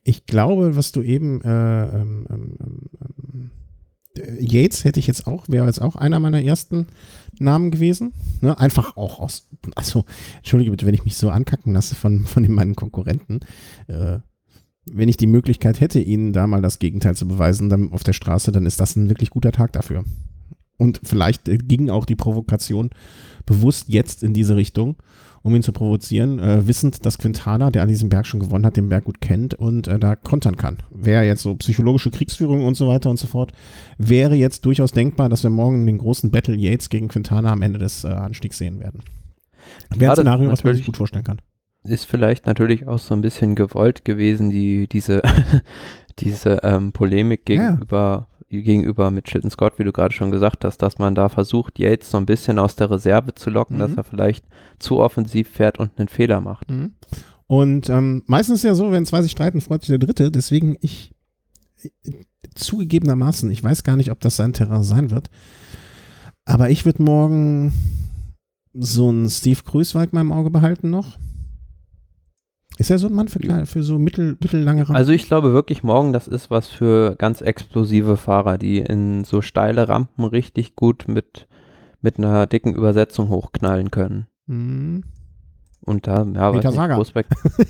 Ich glaube, was du eben äh, ähm, ähm, Yates hätte ich jetzt auch, wäre jetzt auch einer meiner ersten Namen gewesen. Ne? Einfach auch aus, also, entschuldige bitte, wenn ich mich so ankacken lasse von, von meinen Konkurrenten. Äh, wenn ich die Möglichkeit hätte, ihnen da mal das Gegenteil zu beweisen, dann auf der Straße, dann ist das ein wirklich guter Tag dafür. Und vielleicht äh, ging auch die Provokation bewusst jetzt in diese Richtung, um ihn zu provozieren, äh, wissend, dass Quintana, der an diesem Berg schon gewonnen hat, den Berg gut kennt und äh, da kontern kann. Wäre jetzt so psychologische Kriegsführung und so weiter und so fort, wäre jetzt durchaus denkbar, dass wir morgen den großen Battle Yates gegen Quintana am Ende des äh, Anstiegs sehen werden. Wäre ein Szenario, was man sich gut vorstellen kann. Ist vielleicht natürlich auch so ein bisschen gewollt gewesen, die diese, diese ähm, Polemik gegenüber, ja. gegenüber Mitchelton Scott, wie du gerade schon gesagt hast, dass man da versucht, Yates so ein bisschen aus der Reserve zu locken, mhm. dass er vielleicht zu offensiv fährt und einen Fehler macht. Mhm. Und ähm, meistens ist ja so, wenn zwei sich streiten, freut sich der Dritte. Deswegen ich, zugegebenermaßen, ich weiß gar nicht, ob das sein Terrain sein wird, aber ich würde morgen so einen Steve Kruijswijk in meinem Auge behalten noch. Ist er so ein Mann für, für so mittel, mittellange Rampen? Also ich glaube wirklich morgen, das ist was für ganz explosive Fahrer, die in so steile Rampen richtig gut mit, mit einer dicken Übersetzung hochknallen können. Mhm. Und da, ja, Peter weiß nicht, Großbeck.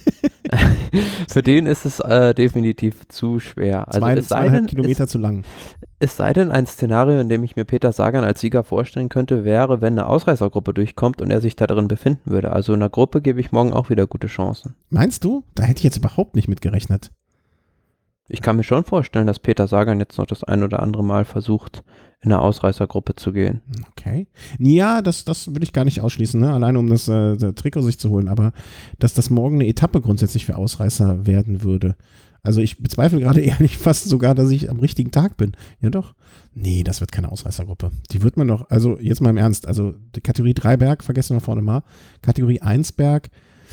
Für den ist es äh, definitiv zu schwer. Also Zwei, es sei denn, Kilometer es, zu lang. Es sei denn, ein Szenario, in dem ich mir Peter Sagan als Sieger vorstellen könnte, wäre, wenn eine Ausreißergruppe durchkommt und er sich da drin befinden würde. Also in einer Gruppe gebe ich morgen auch wieder gute Chancen. Meinst du? Da hätte ich jetzt überhaupt nicht mit gerechnet. Ich kann mir schon vorstellen, dass Peter Sagan jetzt noch das ein oder andere Mal versucht, in eine Ausreißergruppe zu gehen. Okay. Ja, das, das würde ich gar nicht ausschließen, ne? Alleine um das, äh, das Trikot sich zu holen, aber dass das morgen eine Etappe grundsätzlich für Ausreißer werden würde. Also ich bezweifle gerade ehrlich fast sogar, dass ich am richtigen Tag bin. Ja doch. Nee, das wird keine Ausreißergruppe. Die wird man doch, also jetzt mal im Ernst, also die Kategorie drei Berg, vergessen wir vorne mal, Kategorie eins Berg,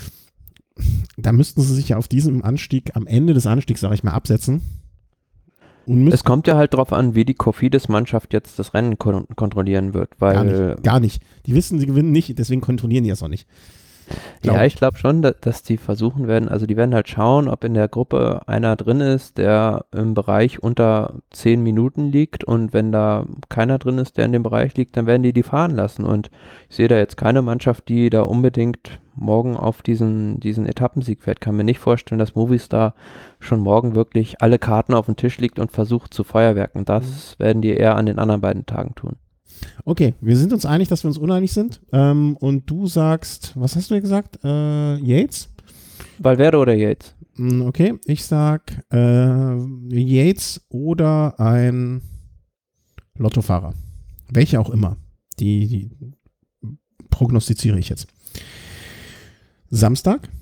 da müssten sie sich ja auf diesem Anstieg, am Ende des Anstiegs, sage ich mal, absetzen. Es kommt ja halt drauf an, wie die Cofidis-Mannschaft jetzt das Rennen kon- kontrollieren wird, weil... Gar nicht, gar nicht. Die wissen, sie gewinnen nicht, deswegen kontrollieren die das auch nicht. Glaub. Ja, ich glaube schon, dass, dass die versuchen werden, also die werden halt schauen, ob in der Gruppe einer drin ist, der im Bereich unter zehn Minuten liegt, und wenn da keiner drin ist, der in dem Bereich liegt, dann werden die die fahren lassen, und ich sehe da jetzt keine Mannschaft, die da unbedingt morgen auf diesen, diesen Etappensieg fährt. Kann mir nicht vorstellen, dass Movistar schon morgen wirklich alle Karten auf den Tisch legt und versucht zu feuerwerken. Das mhm. werden die eher an den anderen beiden Tagen tun. Okay, wir sind uns einig, dass wir uns uneinig sind. Ähm, und du sagst, was hast du hier gesagt? Äh, Yates? Valverde oder Yates? Okay, ich sag äh, Yates oder ein Lottofahrer. Welche auch immer. Die, die prognostiziere ich jetzt. Samstag?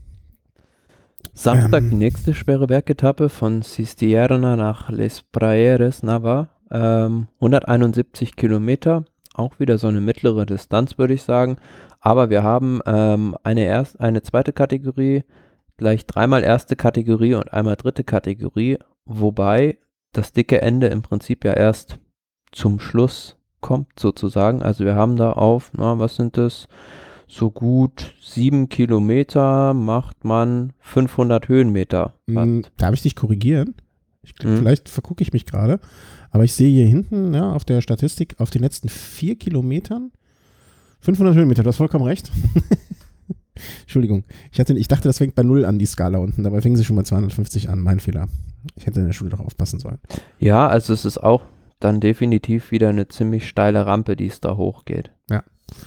Samstag ähm, die nächste schwere Bergetappe von Cistierna nach Les Prayeres Nava. Ähm, hunderteinundsiebzig Kilometer, auch wieder so eine mittlere Distanz, würde ich sagen. Aber wir haben ähm, eine, erst, eine zweite Kategorie, gleich dreimal erste Kategorie und einmal dritte Kategorie, wobei das dicke Ende im Prinzip ja erst zum Schluss kommt, sozusagen. Also wir haben da auf, na, was sind das? So gut sieben Kilometer macht man fünfhundert Höhenmeter. Mh, darf ich dich korrigieren? Ich glaub, mhm. Vielleicht vergucke ich mich gerade. Aber ich sehe hier hinten, ja, auf der Statistik, auf den letzten vier Kilometern fünfhundert Höhenmeter, du hast vollkommen recht. Entschuldigung, ich, hatte, ich dachte, das fängt bei null an, die Skala unten, dabei fängen sie schon bei zweihundertfünfzig an, mein Fehler. Ich hätte in der Schule doch aufpassen sollen. Ja, also es ist auch dann definitiv wieder eine ziemlich steile Rampe, die es da hochgeht. Ja.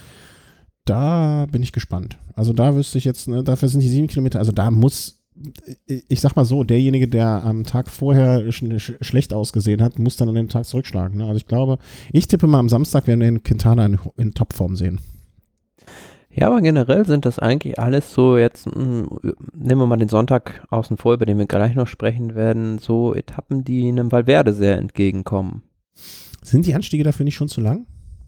Da bin ich gespannt. Also da wüsste ich jetzt, ne, dafür sind die sieben Kilometer, also da muss, ich sag mal so, derjenige, der am Tag vorher sch sch schlecht ausgesehen hat, muss dann an den Tag zurückschlagen. Ne? Also ich glaube, ich tippe mal am Samstag, werden wir den Quintana in, in Topform sehen. Ja, aber generell sind das eigentlich alles so jetzt, mh, nehmen wir mal den Sonntag außen vor, über den wir gleich noch sprechen werden, so Etappen, die einem Valverde sehr entgegenkommen. Sind die Anstiege dafür nicht schon zu lang?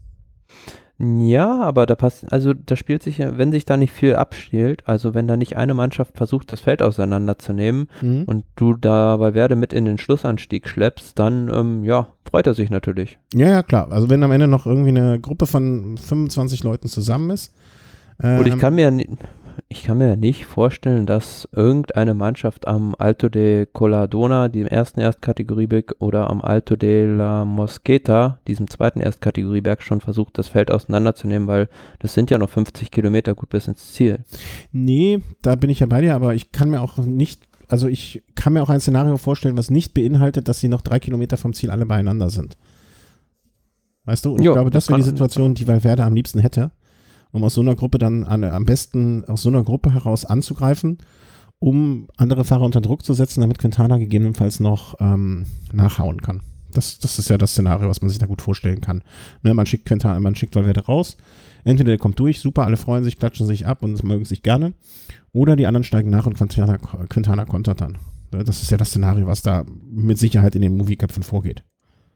Ja, aber da passt, also da spielt sich ja, wenn sich da nicht viel abspielt, also wenn da nicht eine Mannschaft versucht, das Feld auseinanderzunehmen mhm. und du da Valverde mit in den Schlussanstieg schleppst, dann, ähm, ja, freut er sich natürlich. Ja, ja, klar. Also wenn am Ende noch irgendwie eine Gruppe von fünfundzwanzig Leuten zusammen ist. Ähm, und ich kann mir, ich kann mir nicht vorstellen, dass irgendeine Mannschaft am Alto de Colladona, dem ersten Erstkategorieberg, oder am Alto de la Mosqueta, diesem zweiten Erstkategorieberg, schon versucht, das Feld auseinanderzunehmen, weil das sind ja noch fünfzig Kilometer gut bis ins Ziel. Nee, da bin ich ja bei dir, aber ich kann mir auch nicht, also ich kann mir auch ein Szenario vorstellen, was nicht beinhaltet, dass sie noch drei Kilometer vom Ziel alle beieinander sind. Weißt du? Und ich Jo, glaube, das das wäre die kann- Situation, die Valverde am liebsten hätte, um aus so einer Gruppe dann an, am besten aus so einer Gruppe heraus anzugreifen, um andere Fahrer unter Druck zu setzen, damit Quintana gegebenenfalls noch ähm, nachhauen kann. Das, das ist ja das Szenario, was man sich da gut vorstellen kann. Ne, man schickt Quintana, man schickt Valverde raus. Entweder der kommt durch, super, alle freuen sich, klatschen sich ab und mögen sich gerne. Oder die anderen steigen nach und Quintana, Quintana kontert dann. Das ist ja das Szenario, was da mit Sicherheit in den Movieköpfen vorgeht.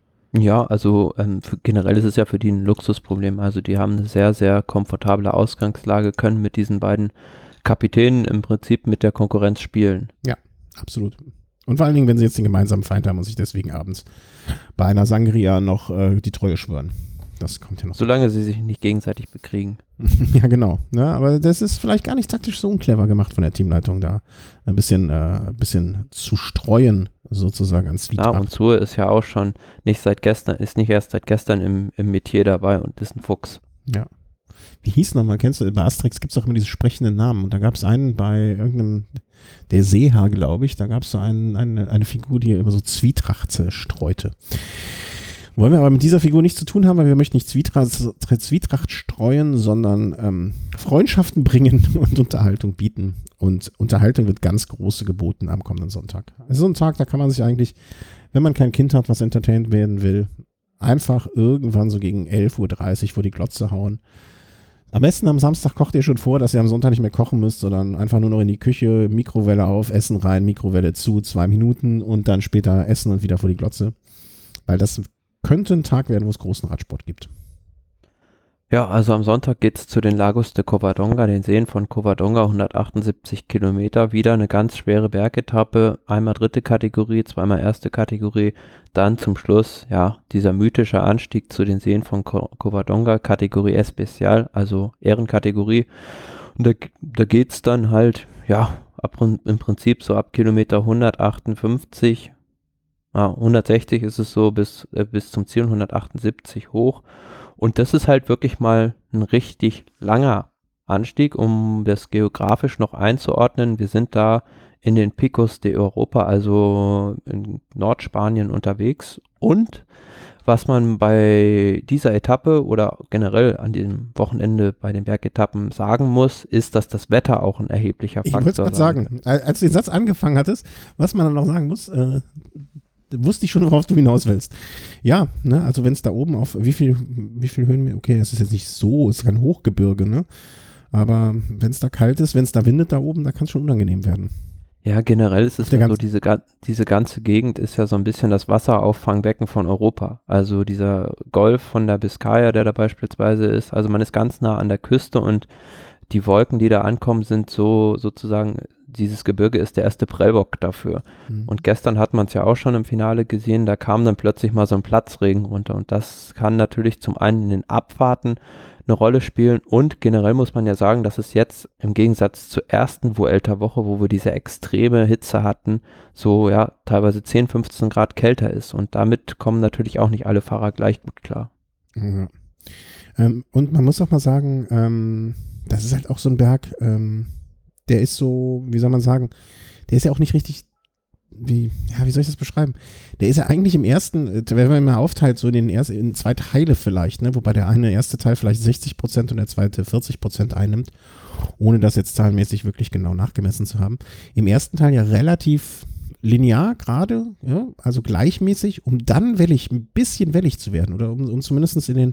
Ja, also ähm, für, generell ist es ja für die ein Luxusproblem. Also die haben eine sehr, sehr komfortable Ausgangslage, können mit diesen beiden Kapitänen im Prinzip mit der Konkurrenz spielen. Ja, absolut. Und vor allen Dingen, wenn sie jetzt den gemeinsamen Feind haben und sich deswegen abends bei einer Sangria noch äh, die Treue schwören. Das kommt ja noch. Solange sie sich nicht gegenseitig bekriegen. Ja, genau. Ja, aber das ist vielleicht gar nicht taktisch so unclever gemacht von der Teamleitung, da ein bisschen, äh, ein bisschen zu streuen, sozusagen an Ja, und Zwietracht. Zue ist ja auch schon nicht seit gestern, ist nicht erst seit gestern im, im Metier dabei und ist ein Fuchs. Ja. Wie hieß nochmal, kennst du, bei Asterix gibt es auch immer diese sprechenden Namen. Und da gab es einen bei irgendeinem, der Seehaar, glaube ich, da gab es so einen, eine, eine Figur, die immer so Zwietracht streute. Wollen wir aber mit dieser Figur nichts zu tun haben, weil wir möchten nicht Zwietracht, Zwietracht streuen, sondern ähm, Freundschaften bringen und Unterhaltung bieten. Und Unterhaltung wird ganz große geboten am kommenden Sonntag. Also so ein Tag, da kann man sich eigentlich, wenn man kein Kind hat, was entertained werden will, einfach irgendwann so gegen elf Uhr dreißig vor die Glotze hauen. Am besten am Samstag kocht ihr schon vor, dass ihr am Sonntag nicht mehr kochen müsst, sondern einfach nur noch in die Küche, Mikrowelle auf, Essen rein, Mikrowelle zu, zwei Minuten und dann später essen und wieder vor die Glotze. Weil das könnte ein Tag werden, wo es großen Radsport gibt. Ja, also am Sonntag geht's zu den Lagos de Covadonga, den Seen von Covadonga, hundertachtundsiebzig Kilometer, wieder eine ganz schwere Bergetappe, einmal dritte Kategorie, zweimal erste Kategorie, dann zum Schluss, ja, dieser mythische Anstieg zu den Seen von Co Covadonga, Kategorie Especial, also Ehrenkategorie. Und da, da geht's dann halt, ja, ab, im Prinzip so ab Kilometer hundertachtundfünfzig, ah, hundertsechzig ist es so, bis, äh, bis zum Ziel, hundertachtundsiebzig hoch. Und das ist halt wirklich mal ein richtig langer Anstieg, um das geografisch noch einzuordnen. Wir sind da in den Picos de Europa, also in Nordspanien unterwegs. Und was man bei dieser Etappe oder generell an dem Wochenende bei den Bergetappen sagen muss, ist, dass das Wetter auch ein erheblicher Ich Faktor wollte es gerade sagen, als du den Satz angefangen hattest, was man dann noch sagen muss, äh, wusste ich schon, worauf du hinaus willst. Ja, ne, also wenn es da oben auf, wie viel, wie viel Höhen, okay, es ist jetzt nicht so, es ist kein Hochgebirge, ne, aber wenn es da kalt ist, wenn es da windet da oben, da kann es schon unangenehm werden. Ja, generell ist es Der ja so, ganze- diese, ga- diese ganze Gegend ist ja so ein bisschen das Wasserauffangbecken von Europa. Also dieser Golf von der Biskaya, der da beispielsweise ist, also man ist ganz nah an der Küste und die Wolken, die da ankommen, sind so sozusagen, dieses Gebirge ist der erste Prellbock dafür. Mhm. Und gestern hat man es ja auch schon im Finale gesehen, da kam dann plötzlich mal so ein Platzregen runter und das kann natürlich zum einen in den Abfahrten eine Rolle spielen und generell muss man ja sagen, dass es jetzt im Gegensatz zur ersten Vuelta-Woche, wo wir diese extreme Hitze hatten, so ja teilweise zehn, fünfzehn Grad kälter ist und damit kommen natürlich auch nicht alle Fahrer gleich gut klar. Ja. Ähm, und man muss auch mal sagen, ähm, das ist halt auch so ein Berg, ähm, der ist so, wie soll man sagen, der ist ja auch nicht richtig, wie, ja, wie soll ich das beschreiben? Der ist ja eigentlich im ersten, äh, wenn man mal aufteilt, so in den ersten, in zwei Teile vielleicht, ne, wobei der eine erste Teil vielleicht sechzig Prozent und der zweite vierzig Prozent einnimmt, ohne das jetzt zahlenmäßig wirklich genau nachgemessen zu haben. Im ersten Teil ja relativ linear gerade, ja, also gleichmäßig, um dann wellig, ein bisschen wellig zu werden oder um, um zumindest in den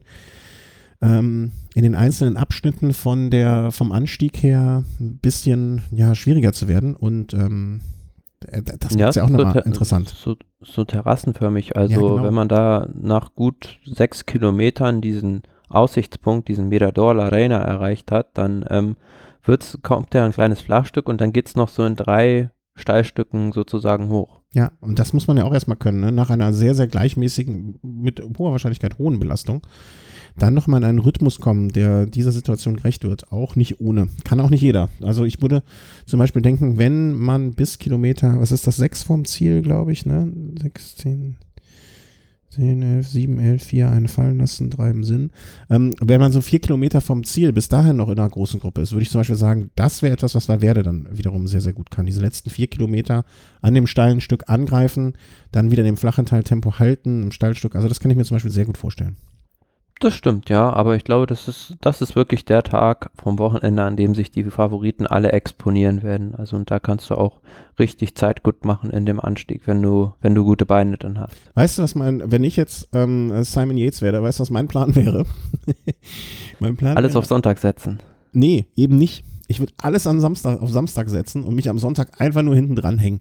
ähm, in den einzelnen Abschnitten von der, vom Anstieg her ein bisschen ja, schwieriger zu werden und ähm, das ist ja auch nochmal so, interessant. So, so terrassenförmig, also Ja, genau. wenn man da nach gut sechs Kilometern diesen Aussichtspunkt, diesen Mirador La Reina erreicht hat, dann ähm, wird's, kommt der ein kleines Flachstück und dann geht es noch so in drei Steilstücken sozusagen hoch. Ja, und das muss man ja auch erstmal können, ne? Nach einer sehr, sehr gleichmäßigen, mit hoher Wahrscheinlichkeit hohen Belastung, dann nochmal in einen Rhythmus kommen, der dieser Situation gerecht wird. Auch nicht ohne. Kann auch nicht jeder. Also ich würde zum Beispiel denken, wenn man bis Kilometer, was ist das, sechs vom Ziel, glaube ich, ne? Sechs, zehn, zehn, elf, sieben, elf, vier, einen fallen lassen, drei im Sinn. Ähm, wenn man so vier Kilometer vom Ziel bis dahin noch in einer großen Gruppe ist, würde ich zum Beispiel sagen, das wäre etwas, was Valverde dann wiederum sehr, sehr gut kann. Diese letzten vier Kilometer an dem steilen Stück angreifen, dann wieder in dem flachen Teil Tempo halten, im Steilstück. Also das kann ich mir zum Beispiel sehr gut vorstellen. Das stimmt, ja, aber ich glaube, das ist, das ist wirklich der Tag vom Wochenende, an dem sich die Favoriten alle exponieren werden. Also und da kannst du auch richtig Zeit gut machen in dem Anstieg, wenn du, wenn du gute Beine dann hast. Weißt du, was mein, wenn ich jetzt ähm, Simon Yates wäre, weißt du, was mein Plan wäre? mein Plan Alles wäre, auf Sonntag setzen. Nee, eben nicht. Ich würde alles am Samstag, auf Samstag setzen und mich am Sonntag einfach nur hinten dran hängen.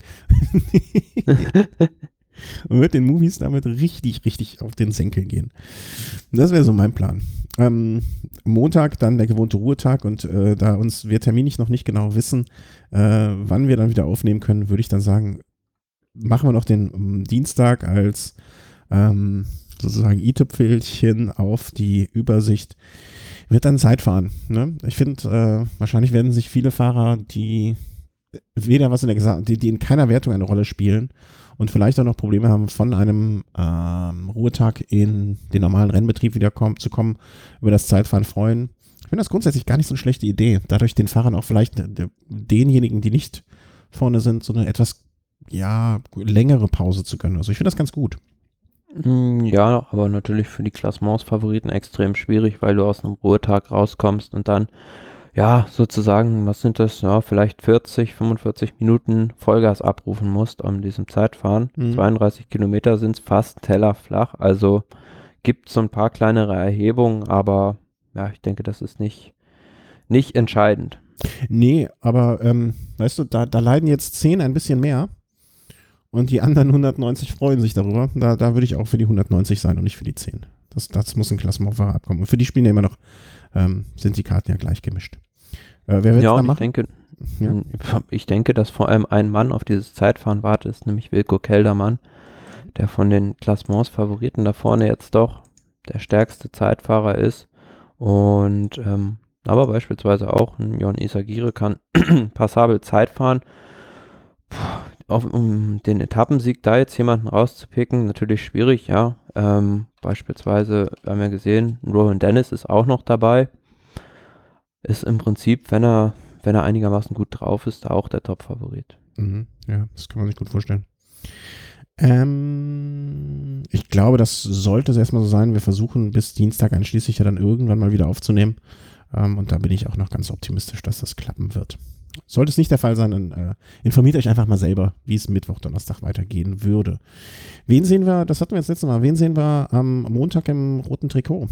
Und würde den Movies damit richtig, richtig auf den Senkel gehen. Das wäre so mein Plan. Ähm, Montag dann der gewohnte Ruhetag und äh, da uns wir terminlich noch nicht genau wissen, äh, wann wir dann wieder aufnehmen können, würde ich dann sagen, machen wir noch den um, Dienstag als ähm, sozusagen i-Tüpfelchen auf die Übersicht. Wird dann Zeitfahren. Ne? Ich finde, äh, wahrscheinlich werden sich viele Fahrer, die weder was in der Gesa- die, die in keiner Wertung eine Rolle spielen und vielleicht auch noch Probleme haben, von einem ähm, Ruhetag in den normalen Rennbetrieb wieder kommen, zu kommen, über das Zeitfahren freuen. Ich finde das grundsätzlich gar nicht so eine schlechte Idee. Dadurch den Fahrern auch vielleicht de, denjenigen, die nicht vorne sind, so eine etwas ja, längere Pause zu gönnen. Also ich finde das ganz gut. Ja, aber natürlich für die Klassements-Favoriten extrem schwierig, weil du aus einem Ruhetag rauskommst und dann, ja, sozusagen, was sind das, ja, vielleicht vierzig, fünfundvierzig Minuten Vollgas abrufen musst an diesem Zeitfahren. Mhm. zweiunddreißig Kilometer sind es fast tellerflach, also gibt so ein paar kleinere Erhebungen, aber ja, ich denke, das ist nicht, nicht entscheidend. Nee, aber ähm, weißt du, da, da leiden jetzt zehn ein bisschen mehr und die anderen hundertneunzig freuen sich darüber. Da, da würde ich auch für die hundertneunzig sein und nicht für die zehn. Das, das muss ein Klassementfahrer abkommen. Und für die spielen ja immer noch, ähm, sind die Karten ja gleich gemischt. Äh, wer wird Ja, da und ich machen? denke, Ja. ich denke, dass vor allem ein Mann auf dieses Zeitfahren wartet, nämlich Wilco Kelderman, der von den Klassements-Favoriten da vorne jetzt doch der stärkste Zeitfahrer ist. Und ähm, aber beispielsweise auch ein Jon Izagirre kann passabel Zeit fahren. Puh, auf, um den Etappensieg da jetzt jemanden rauszupicken, natürlich schwierig, ja. Ähm, beispielsweise haben wir gesehen, Rowan Dennis ist auch noch dabei. Ist im Prinzip, wenn er, wenn er einigermaßen gut drauf ist, da auch der Top-Favorit. Mhm. Ja, das kann man sich gut vorstellen. Ähm, ich glaube, das sollte es erstmal so sein. Wir versuchen bis Dienstag einschließlich ja dann irgendwann mal wieder aufzunehmen. Ähm, und da bin ich auch noch ganz optimistisch, dass das klappen wird. Sollte es nicht der Fall sein, dann äh, informiert euch einfach mal selber, wie es Mittwoch, Donnerstag weitergehen würde. Wen sehen wir, das hatten wir jetzt letztes Mal, wen sehen wir am Montag im roten Trikot?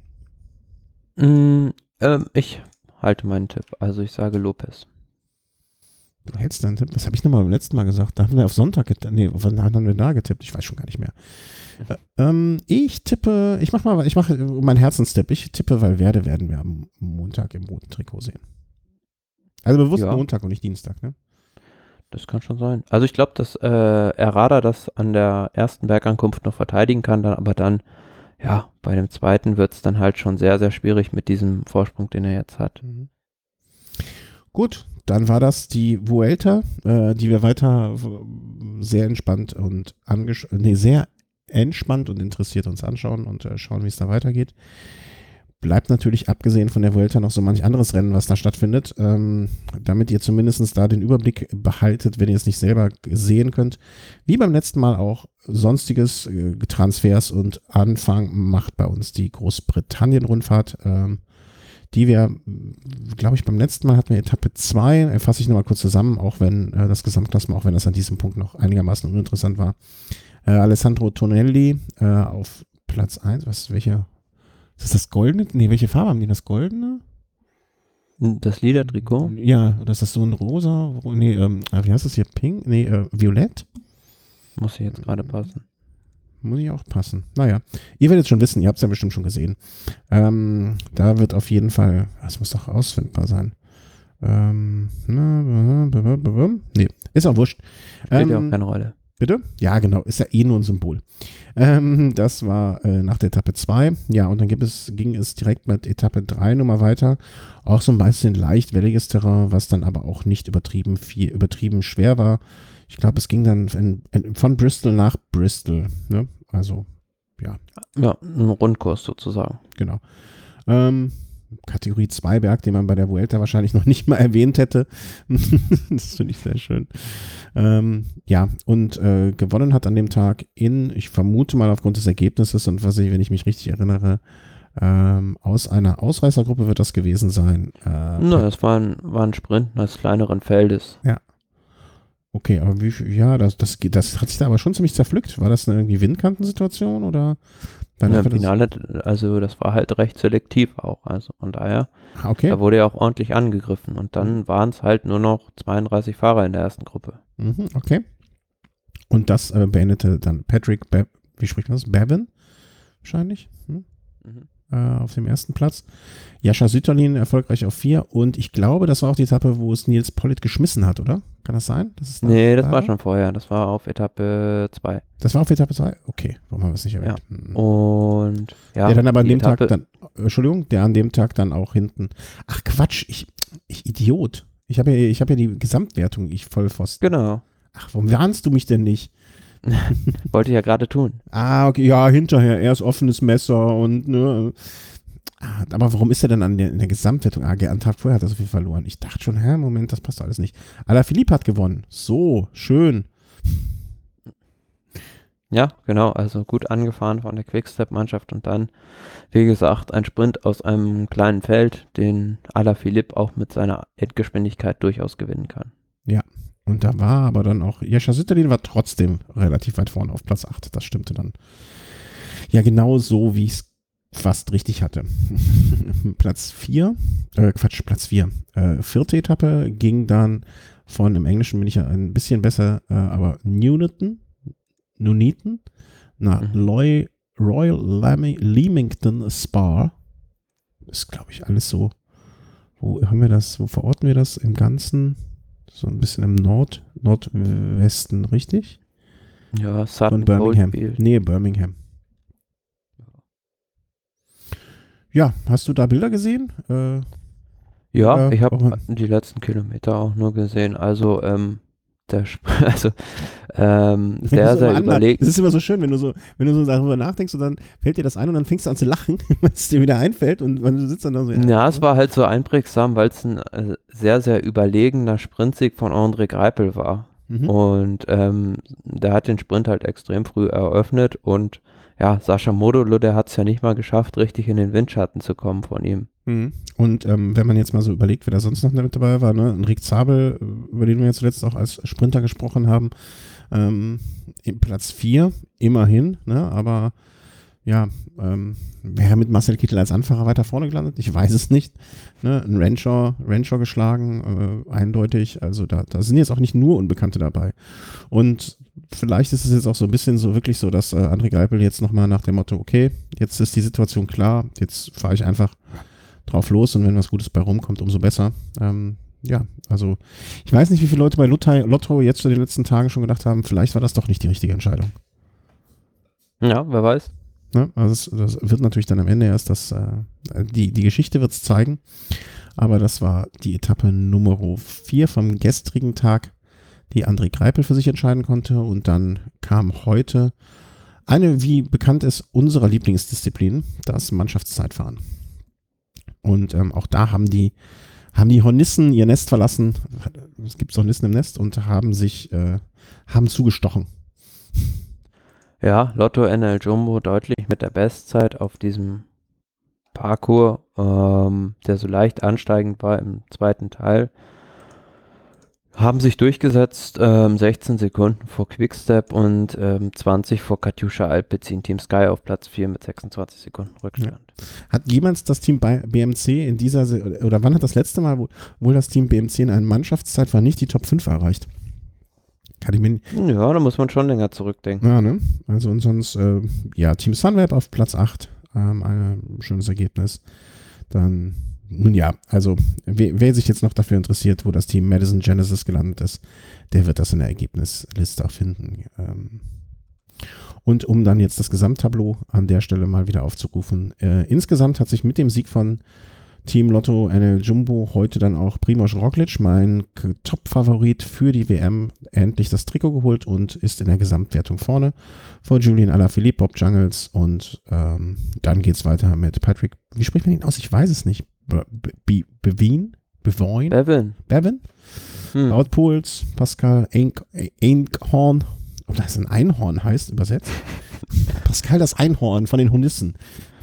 Mm, ähm, ich halte meinen Tipp. Also ich sage Lopez. Du hältst deinen Tipp, was habe ich nochmal beim letzten Mal gesagt? Da haben wir auf Sonntag getippt, nee, wann haben wir da getippt? Ich weiß schon gar nicht mehr. Äh, ähm, ich tippe, ich mache mal, ich mache meinen Herzenstipp. Ich tippe, Valverde werden wir am Montag im roten Trikot sehen. Also bewusst Ja. Montag und nicht Dienstag, ne? Das kann schon sein. Also ich glaube, dass äh, Errada das an der ersten Bergankunft noch verteidigen kann, dann aber dann, ja, bei dem zweiten wird es dann halt schon sehr, sehr schwierig mit diesem Vorsprung, den er jetzt hat. Mhm. Gut, dann war das die Vuelta, äh, die wir weiter sehr entspannt und angesch nee, sehr entspannt und interessiert uns anschauen und äh, schauen, wie es da weitergeht. Bleibt natürlich abgesehen von der Vuelta noch so manch anderes Rennen, was da stattfindet, ähm, damit ihr zumindest da den Überblick behaltet, wenn ihr es nicht selber sehen könnt. Wie beim letzten Mal auch sonstiges äh, Transfers und Anfang macht bei uns die Großbritannien-Rundfahrt, ähm, die wir, glaube ich, beim letzten Mal hatten wir Etappe zwei, fasse ich nochmal kurz zusammen, auch wenn äh, das Gesamtklassement, auch wenn das an diesem Punkt noch einigermaßen uninteressant war. Äh, Alessandro Tonelli äh, auf Platz eins, was, welche, ist das das Goldene? Nee, welche Farbe haben die, das Goldene? Das Ledertrikot? Ja, oder ist das so ein rosa, nee, ähm, wie heißt das hier, pink? Nee, äh, violett? Muss hier jetzt gerade passen. Muss ich auch passen. Naja, ihr werdet schon wissen, ihr habt es ja bestimmt schon gesehen. Ähm, da wird auf jeden Fall, das muss doch ausfindbar sein. Ähm, nee, ist auch wurscht. Spielt ja Ähm, auch keine Rolle. Bitte? Ja, genau, ist ja eh nur ein Symbol. Ähm, das war äh, nach der Etappe zwei. Ja, und dann gibt es, ging es direkt mit Etappe drei nochmal weiter. Auch so ein bisschen leicht welliges Terrain, was dann aber auch nicht übertrieben viel, übertrieben schwer war. Ich glaube, es ging dann in, in, von Bristol nach Bristol. Ne? Also, ja. Ja, ein Rundkurs sozusagen. Genau. Ähm, Kategorie zwei Berg, den man bei der Vuelta wahrscheinlich noch nicht mal erwähnt hätte. Das finde ich sehr schön. Ähm, ja, und äh, gewonnen hat an dem Tag in, ich vermute mal aufgrund des Ergebnisses und was ich, wenn ich mich richtig erinnere, ähm, aus einer Ausreißergruppe wird das gewesen sein. Äh, Na, es war ein, war ein Sprint eines kleineren Feldes. Ja. Okay, aber wie viel, ja, das, das, das hat sich da aber schon ziemlich zerpflückt. War das eine irgendwie Windkantensituation oder? Ja, im Finale, also das war halt recht selektiv auch, also von daher, Ah, okay. da wurde ja auch ordentlich angegriffen und dann waren es halt nur noch zweiunddreißig Fahrer in der ersten Gruppe. Mhm, okay. Und das äh, beendete dann Patrick, Be wie spricht man das? Bevan? Wahrscheinlich. Hm? Mhm. Äh, auf dem ersten Platz. Jascha Sütterlin erfolgreich auf vier und ich glaube, das war auch die Etappe, wo es Nils Pollitt geschmissen hat, oder? Kann das sein? Das ist Nee, das war schon vorher, das war auf Etappe zwei. Das war auf Etappe zwei? Okay, warum haben wir es nicht erwähnt? Ja. Hm. Und ja, der dann aber an dem Etappe, Tag dann, Entschuldigung, der an dem Tag dann auch hinten, ach Quatsch, ich, ich Idiot. Ich habe ja, ich habe ja die Gesamtwertung, ich Vollpfosten. Genau. Ach, warum warnst du mich denn nicht? Wollte ich ja gerade tun. Ah, okay, ja, hinterher, erst offenes Messer und, ne. Ah, aber warum ist er denn an der, in der Gesamtwertung? Ah, am Tag vorher hat er so viel verloren. Ich dachte schon, hä, Moment, das passt alles nicht. Alaphilippe hat gewonnen. So, schön. Ja, genau, also gut angefahren von der Quickstep-Mannschaft und dann, wie gesagt, ein Sprint aus einem kleinen Feld, den Alaphilippe auch mit seiner Endgeschwindigkeit durchaus gewinnen kann. Ja, und da war aber dann auch, Jascha Sütterlin war trotzdem relativ weit vorne auf Platz acht, das stimmte dann. Ja, genau so, wie ich es fast richtig hatte. Platz vier, äh, Quatsch, Platz vier. Äh, vierte Etappe ging dann von, im Englischen bin ich ja ein bisschen besser, äh, aber Nuneaton, Nuneaton, nach Mhm. Loy, Royal Lamy, Leamington Spa. Ist, glaube ich, alles so. Wo haben wir das, wo verorten wir das im Ganzen? So ein bisschen im Nord, Nordwesten, richtig? Ja, Von Sutton Birmingham. Coldfield. Nee, Birmingham. Ja, hast du da Bilder gesehen? Äh, Ja, oder ich habe warum- die letzten Kilometer auch nur gesehen. Also, ähm, der Sp also, ähm, Wenn du sehr, so sehr immer anla- überlegt. Das ist immer so schön, wenn du so, wenn du so darüber nachdenkst und dann fällt dir das ein und dann fängst du an zu lachen, wenn es dir wieder einfällt und wenn du sitzt dann da so. Ja, es war halt so einprägsam, weil es ein äh, sehr, sehr überlegener Sprintsieg von André Greipel war. Mhm. Und ähm, der hat den Sprint halt extrem früh eröffnet und ja, Sascha Modolo, der hat es ja nicht mal geschafft, richtig in den Windschatten zu kommen von ihm. Mhm. Und ähm, wenn man jetzt mal so überlegt, wer da sonst noch mit dabei war, ne? Enric Zabel, über den wir jetzt zuletzt auch als Sprinter gesprochen haben, ähm, im Platz vier, immerhin, ne? Aber ja, ähm, wäre mit Marcel Kittel als Anfahrer weiter vorne gelandet? Ich weiß es nicht. Ne? Ein Renshaw, Renshaw geschlagen, äh, eindeutig. Also da, da sind jetzt auch nicht nur Unbekannte dabei. Und vielleicht ist es jetzt auch so ein bisschen so wirklich so, dass äh, André Greipel jetzt nochmal nach dem Motto, okay, jetzt ist die Situation klar, jetzt fahre ich einfach drauf los und wenn was Gutes bei rumkommt, umso besser. Ähm, ja, also ich weiß nicht, wie viele Leute bei Lotto, Lotto jetzt in den letzten Tagen schon gedacht haben, vielleicht war das doch nicht die richtige Entscheidung. Ja, wer weiß. Ne? Also das, das wird natürlich dann am Ende erst das, äh, die, die Geschichte wird es zeigen, aber das war die Etappe Nummer vier vom gestrigen Tag, die André Greipel für sich entscheiden konnte und dann kam heute eine, wie bekannt ist, unserer Lieblingsdisziplin, das Mannschaftszeitfahren. Und ähm, auch da haben die, haben die Hornissen ihr Nest verlassen, es gibt Hornissen im Nest und haben sich, äh, haben zugestochen. Ja, Lotto N L Jumbo deutlich mit der Bestzeit auf diesem Parcours, ähm, der so leicht ansteigend war im zweiten Teil. Haben sich durchgesetzt, ähm, sechzehn Sekunden vor Quickstep und ähm, zwanzig vor Katusha Alpecin, Team Sky auf Platz vier mit sechsundzwanzig Sekunden Rückstand. Ja. Hat jemals das Team bei B M C in dieser, oder wann hat das letzte Mal wo, wohl das Team B M C in einer Mannschaftszeitfahren nicht die Top fünf erreicht? Kann ich mir nicht. Ja, da muss man schon länger zurückdenken. Ja, ne? Also und sonst, äh, ja, Team Sunweb auf Platz acht, ähm, ein schönes Ergebnis. Dann nun ja, also wer, wer sich jetzt noch dafür interessiert, wo das Team Madison Genesis gelandet ist, der wird das in der Ergebnisliste auch finden. Ähm, und um dann jetzt das Gesamttableau an der Stelle mal wieder aufzurufen. Äh, insgesamt hat sich mit dem Sieg von Team Lotto N L Jumbo heute dann auch Primož Roglič, mein K- Top-Favorit für die W M, endlich das Trikot geholt und ist in der Gesamtwertung vorne vor Julian Alaphilippe, Bob Jungels und ähm, dann geht's weiter mit Patrick, wie spricht man ihn aus? Ich weiß es nicht. Be- Be- Bevin? Bevoin? Bevan. Bevan? Hm. Wout Poels, Pascal Eink- Einhorn, ob das ein Einhorn heißt, übersetzt. Pascal das Einhorn von den Hunissen.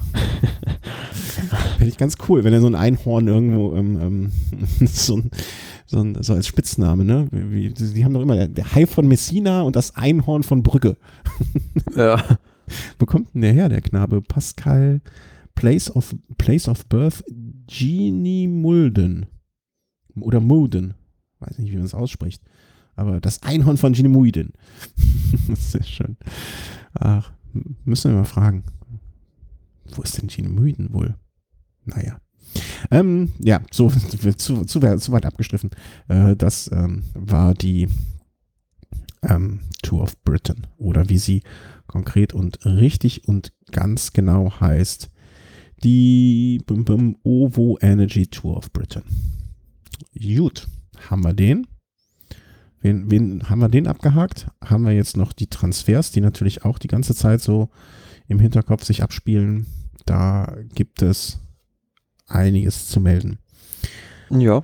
Finde ich ganz cool, wenn er so ein Einhorn irgendwo ähm, ähm, so, ein, so, ein, so als Spitzname, ne? Wie, die, die haben doch immer der, der Hai von Messina und das Einhorn von Brügge. Ja. Wo kommt denn der her, der Knabe? Pascal Place of, Place of Birth Genie Mulden. Oder Mulden. Weiß nicht, wie man es ausspricht. Aber das Einhorn von Genie Mulden. Das ist sehr schön. Ach, müssen wir mal fragen. Wo ist denn Genie Mulden wohl? Naja. Ähm, ja, so zu, zu, zu weit abgestriffen. Äh, das ähm, war die ähm, Tour of Britain. Oder wie sie konkret und richtig und ganz genau heißt, die bum, bum, OVO Energy Tour of Britain. Gut, haben wir den. Wen, wen haben wir den abgehakt? Haben wir jetzt noch die Transfers, die natürlich auch die ganze Zeit so im Hinterkopf sich abspielen. Da gibt es einiges zu melden. Ja.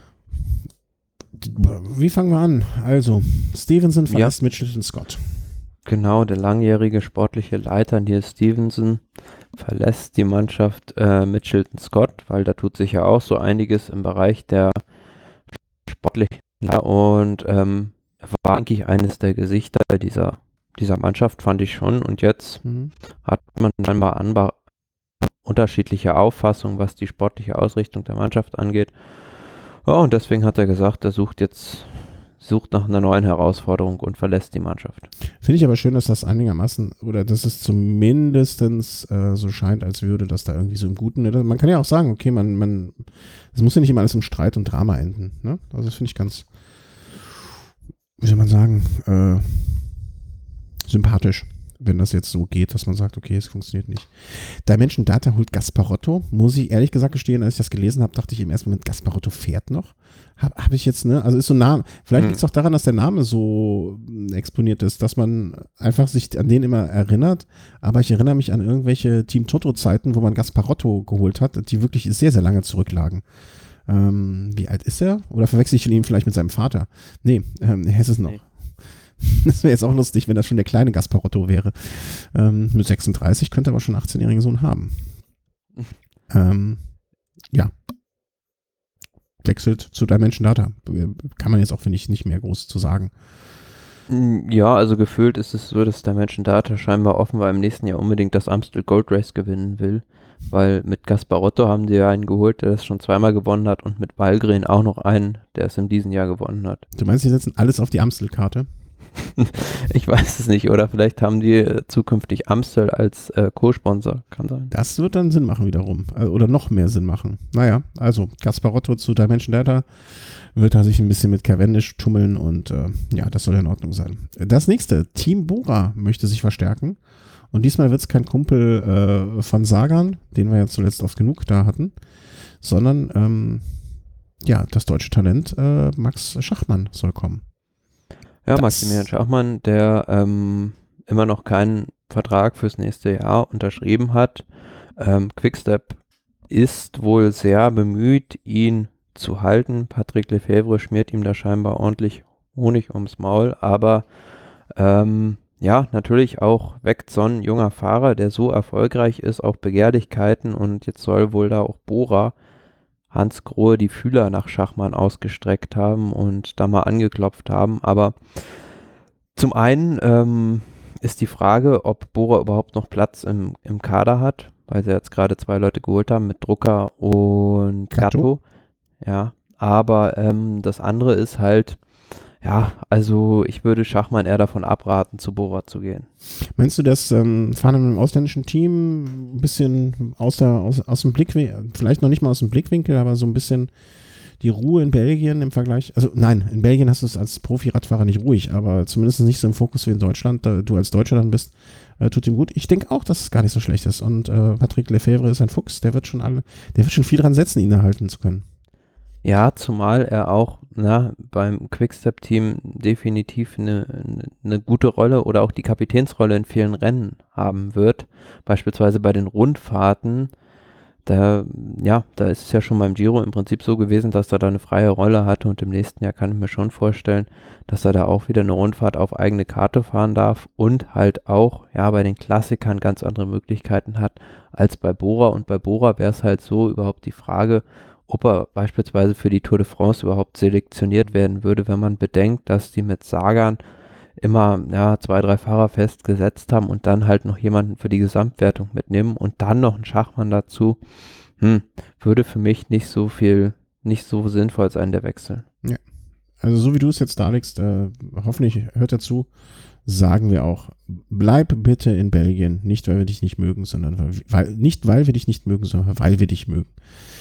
Wie fangen wir an? Also, Stevenson verlässt Ja. Mitchelton Scott. Genau, der langjährige sportliche Leiter Neil Stevenson verlässt die Mannschaft äh, Mitchelton Scott, weil da tut sich ja auch so einiges im Bereich der sportlichen Leiter und ähm, er war eigentlich eines der Gesichter dieser, dieser Mannschaft, fand ich schon. Und jetzt Mhm. hat man scheinbar anba- unterschiedliche Auffassungen, was die sportliche Ausrichtung der Mannschaft angeht. Ja, und deswegen hat er gesagt, er sucht jetzt sucht nach einer neuen Herausforderung und verlässt die Mannschaft. Finde ich aber schön, dass das einigermaßen, oder dass es zumindestens äh, so scheint, als würde das da irgendwie so im Guten, ne? Man kann ja auch sagen, okay, man, man, es muss ja nicht immer alles im Streit und Drama enden, ne? Also das finde ich ganz, wie soll man sagen, äh, sympathisch, wenn das jetzt so geht, dass man sagt, okay, es funktioniert nicht. Dimension Data holt Gasparotto, muss ich ehrlich gesagt gestehen, als ich das gelesen habe, dachte ich im ersten Moment, Gasparotto fährt noch. Habe hab ich jetzt, ne, also ist so ein Name, vielleicht Hm. liegt es auch daran, dass der Name so mh, exponiert ist, dass man einfach sich an den immer erinnert, aber ich erinnere mich an irgendwelche Team Toto-Zeiten, wo man Gasparotto geholt hat, die wirklich sehr, sehr lange zurücklagen. Ähm, wie alt ist er? Oder verwechsel ich ihn vielleicht mit seinem Vater? Nee, ähm, er ist es noch. Nee. Das wäre jetzt auch lustig, wenn das schon der kleine Gasparotto wäre. Ähm, mit sechsunddreißig könnte er aber schon einen achtzehnjährigen Sohn haben. Ähm, ja. Wechselt zu Dimension Data. Kann man jetzt auch, finde ich, nicht mehr groß zu sagen. Mm, Ja, also gefühlt ist es so, dass Dimension Data scheinbar offenbar im nächsten Jahr unbedingt das Amstel Gold Race gewinnen will, weil mit Gasparotto haben die ja einen geholt, der das schon zweimal gewonnen hat und mit Walgren auch noch einen, der es in diesem Jahr gewonnen hat. Du meinst, die setzen alles auf die Amstel-Karte? Ich weiß es nicht, oder vielleicht haben die äh, zukünftig Amstel als äh, Co-Sponsor, kann sein. Das wird dann Sinn machen wiederum. Äh, Oder noch mehr Sinn machen. Naja, also Gasparotto zu Dimension Data wird da sich ein bisschen mit Cavendish tummeln und äh, ja, das soll in Ordnung sein. Das nächste, Team Bora möchte sich verstärken und diesmal wird es kein Kumpel äh, von Sagan, den wir ja zuletzt oft genug da hatten, sondern ähm, ja, das deutsche Talent äh, Max Schachmann soll kommen. Ja, Das- Maximilian Schachmann, der ähm, immer noch keinen Vertrag fürs nächste Jahr unterschrieben hat. Ähm, Quickstep ist wohl sehr bemüht, ihn zu halten. Patrick Lefevre schmiert ihm da scheinbar ordentlich Honig ums Maul, aber ähm, ja, natürlich auch weckt so ein junger Fahrer, der so erfolgreich ist, auch Begehrlichkeiten und jetzt soll wohl da auch Bora Hans Grohe die Fühler nach Schachmann ausgestreckt haben und da mal angeklopft haben. Aber zum einen ähm, ist die Frage, ob Bora überhaupt noch Platz im, im Kader hat, weil sie jetzt gerade zwei Leute geholt haben mit Drucker und Gatto. Gatto. Ja, aber ähm, das andere ist halt, Ja, also ich würde Schachmann eher davon abraten, zu Bora zu gehen. Meinst du, das ähm, Fahren in einem ausländischen Team ein bisschen aus, der, aus, aus dem Blickwinkel, vielleicht noch nicht mal aus dem Blickwinkel, aber so ein bisschen die Ruhe in Belgien im Vergleich, also nein, in Belgien hast du es als Profi-Radfahrer nicht ruhig, aber zumindest nicht so im Fokus wie in Deutschland, da du als Deutscher dann bist, äh, tut ihm gut. Ich denke auch, dass es gar nicht so schlecht ist und äh, Patrick Lefevre ist ein Fuchs, der wird schon alle, der wird schon viel dran setzen, ihn erhalten zu können. Ja, zumal er auch na, beim Quickstep-Team definitiv eine, eine, eine gute Rolle oder auch die Kapitänsrolle in vielen Rennen haben wird. Beispielsweise bei den Rundfahrten. Da, ja, da ist es ja schon beim Giro im Prinzip so gewesen, dass er da eine freie Rolle hatte und im nächsten Jahr kann ich mir schon vorstellen, dass er da auch wieder eine Rundfahrt auf eigene Karte fahren darf und halt auch, ja, bei den Klassikern ganz andere Möglichkeiten hat als bei Bora und bei Bora wäre es halt so überhaupt die Frage, ob er beispielsweise für die Tour de France überhaupt selektioniert werden würde, wenn man bedenkt, dass die mit Sagan immer ja, zwei, drei Fahrer festgesetzt haben und dann halt noch jemanden für die Gesamtwertung mitnehmen und dann noch einen Schachmann dazu, hm, würde für mich nicht so viel, nicht so sinnvoll sein, der Wechsel. Ja. Also so wie du es jetzt darlegst, äh, hoffentlich hört er zu, sagen wir auch, bleib bitte in Belgien, nicht weil wir dich nicht mögen, sondern weil, weil nicht weil wir dich nicht mögen, sondern weil wir dich mögen.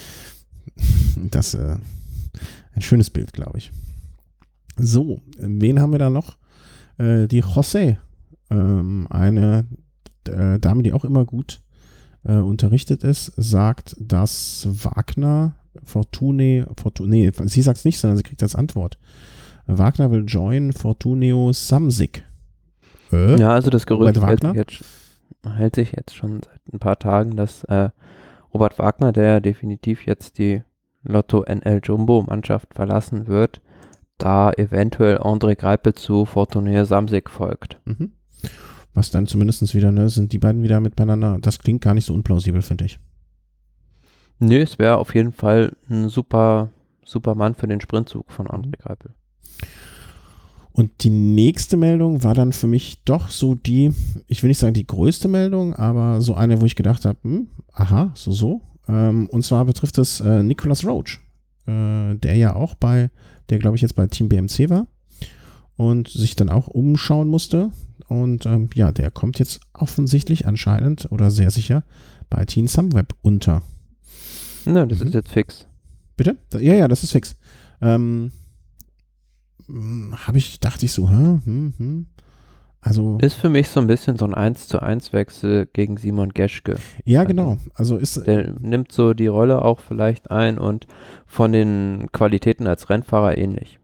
Das äh, ein schönes Bild, glaube ich. So, wen haben wir da noch? Äh, die José, ähm, eine äh, Dame, die auch immer gut äh, unterrichtet ist, sagt, dass Wagner Fortune, Fortune, nee, sie sagt es nicht, sondern sie kriegt als Antwort. Wagner will join Fortuneo Samsic. Äh? Ja, also das Gerücht hält sich, jetzt, hält sich jetzt schon seit ein paar Tagen, dass äh, Robert Wagner, der definitiv jetzt die Lotto N L Jumbo Mannschaft verlassen wird, da eventuell André Greipel zu Fortuneo Samsic folgt. Mhm. Was dann zumindest wieder, ne, sind die beiden wieder miteinander, das klingt gar nicht so unplausibel, finde ich. Nö, es wäre auf jeden Fall ein super, super Mann für den Sprintzug von André Greipel. Und die nächste Meldung war dann für mich doch so die, ich will nicht sagen die größte Meldung, aber so eine, wo ich gedacht habe, hm, aha, so, so. Ähm, und zwar betrifft es äh, Nicolas Roach, äh, der ja auch bei, der glaube ich jetzt bei Team B M C war und sich dann auch umschauen musste. Und ähm, ja, der kommt jetzt offensichtlich anscheinend oder sehr sicher bei Team Sunweb unter. Na, das mhm. ist jetzt fix. Bitte? Ja, ja, das ist fix. Ähm, habe ich, dachte ich so, hm, hm, hm. Also. Ist für mich so ein bisschen so ein eins zu eins Wechsel gegen Simon Geschke. Ja, also, genau. Also ist. Der nimmt so die Rolle auch vielleicht ein und von den Qualitäten als Rennfahrer ähnlich.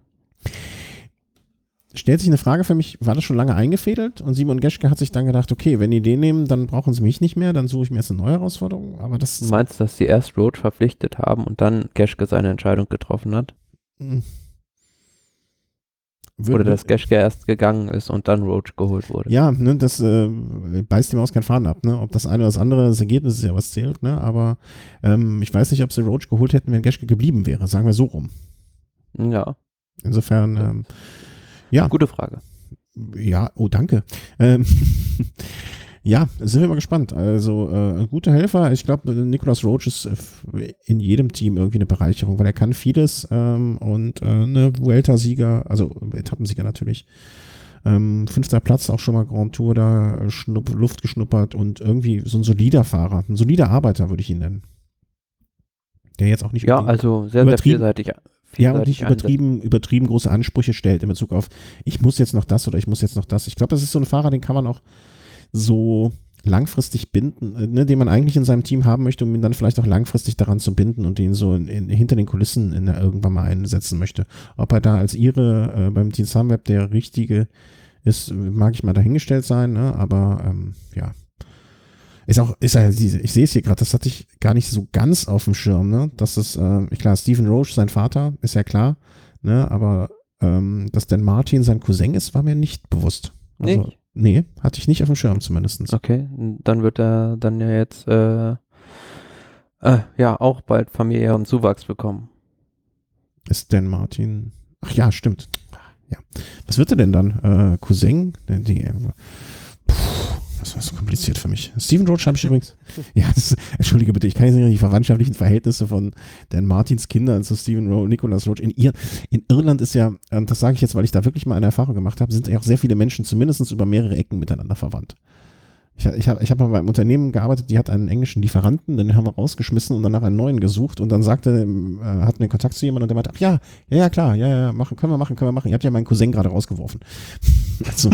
Stellt sich eine Frage für mich, war das schon lange eingefädelt? Und Simon Geschke hat sich dann gedacht, okay, wenn die den nehmen, dann brauchen sie mich nicht mehr, dann suche ich mir jetzt eine neue Herausforderung. Aber das. Du meinst, dass sie erst Roach verpflichtet haben und dann Geschke seine Entscheidung getroffen hat? Hm. Oder dass Geschke erst gegangen ist und dann Roach geholt wurde. Ja, ne, das äh, beißt die Maus keinen Faden ab. Ne? Ob das eine oder das andere, das Ergebnis ist ja was zählt. Ne? Aber ähm, ich weiß nicht, ob sie Roach geholt hätten, wenn Geschke geblieben wäre. Sagen wir so rum. Ja. Insofern, ähm, ja. Gute Frage. Ja, oh, danke. Ähm, ja, sind wir mal gespannt. Also, äh, gute Helfer. Ich glaube, Nicolas Roach ist in jedem Team irgendwie eine Bereicherung, weil er kann vieles ähm, und äh, eine Vuelta-Sieger, also Etappensieger natürlich. Ähm, fünfter Platz, auch schon mal Grand Tour da schnupp, Luft geschnuppert und irgendwie so ein solider Fahrer, ein solider Arbeiter würde ich ihn nennen. Der jetzt auch nicht ja, also sehr, sehr vielseitig. Ja, und nicht übertrieben, übertrieben große Ansprüche stellt in Bezug auf, ich muss jetzt noch das oder ich muss jetzt noch das. Ich glaube, das ist so ein Fahrer, den kann man auch so langfristig binden, ne, den man eigentlich in seinem Team haben möchte, um ihn dann vielleicht auch langfristig daran zu binden und ihn so in, in, hinter den Kulissen in der, irgendwann mal einsetzen möchte. Ob er da als ihre äh, beim Team Sunweb der richtige ist, mag ich mal dahingestellt sein, ne, aber ähm, ja. Ist auch, ist ja, ich sehe es hier gerade, das hatte ich gar nicht so ganz auf dem Schirm, ne? Das ist, äh, klar, Stephen Roach, sein Vater, ist ja klar, ne? Aber ähm, dass Dan Martin sein Cousin ist, war mir nicht bewusst. Also, nicht? Nee, hatte ich nicht auf dem Schirm zumindest. Okay, dann wird er dann ja jetzt äh, äh, ja auch bald familiären Zuwachs bekommen. Ist Dan Martin, ach ja, stimmt. Ja. Was wird er denn dann? Äh, Cousin? Die, die, puh, das war so kompliziert für mich. Steven Roach habe ich übrigens, ja, das, entschuldige bitte, ich kann jetzt nicht die verwandtschaftlichen Verhältnisse von Dan Martins Kindern zu Steven Roach, Nicholas Roach. In, Ir in Irland ist ja, und das sage ich jetzt, weil ich da wirklich mal eine Erfahrung gemacht habe, sind ja auch sehr viele Menschen zumindest über mehrere Ecken miteinander verwandt. Ich, ich habe ich hab mal bei einem Unternehmen gearbeitet, die hat einen englischen Lieferanten, den haben wir rausgeschmissen und danach einen neuen gesucht und dann sagte, äh, hatten wir Kontakt zu jemandem und der meinte, ach ja, ja, ja, klar, ja, ja, machen, können wir machen, können wir machen. Ihr habt ja meinen Cousin gerade rausgeworfen. Also,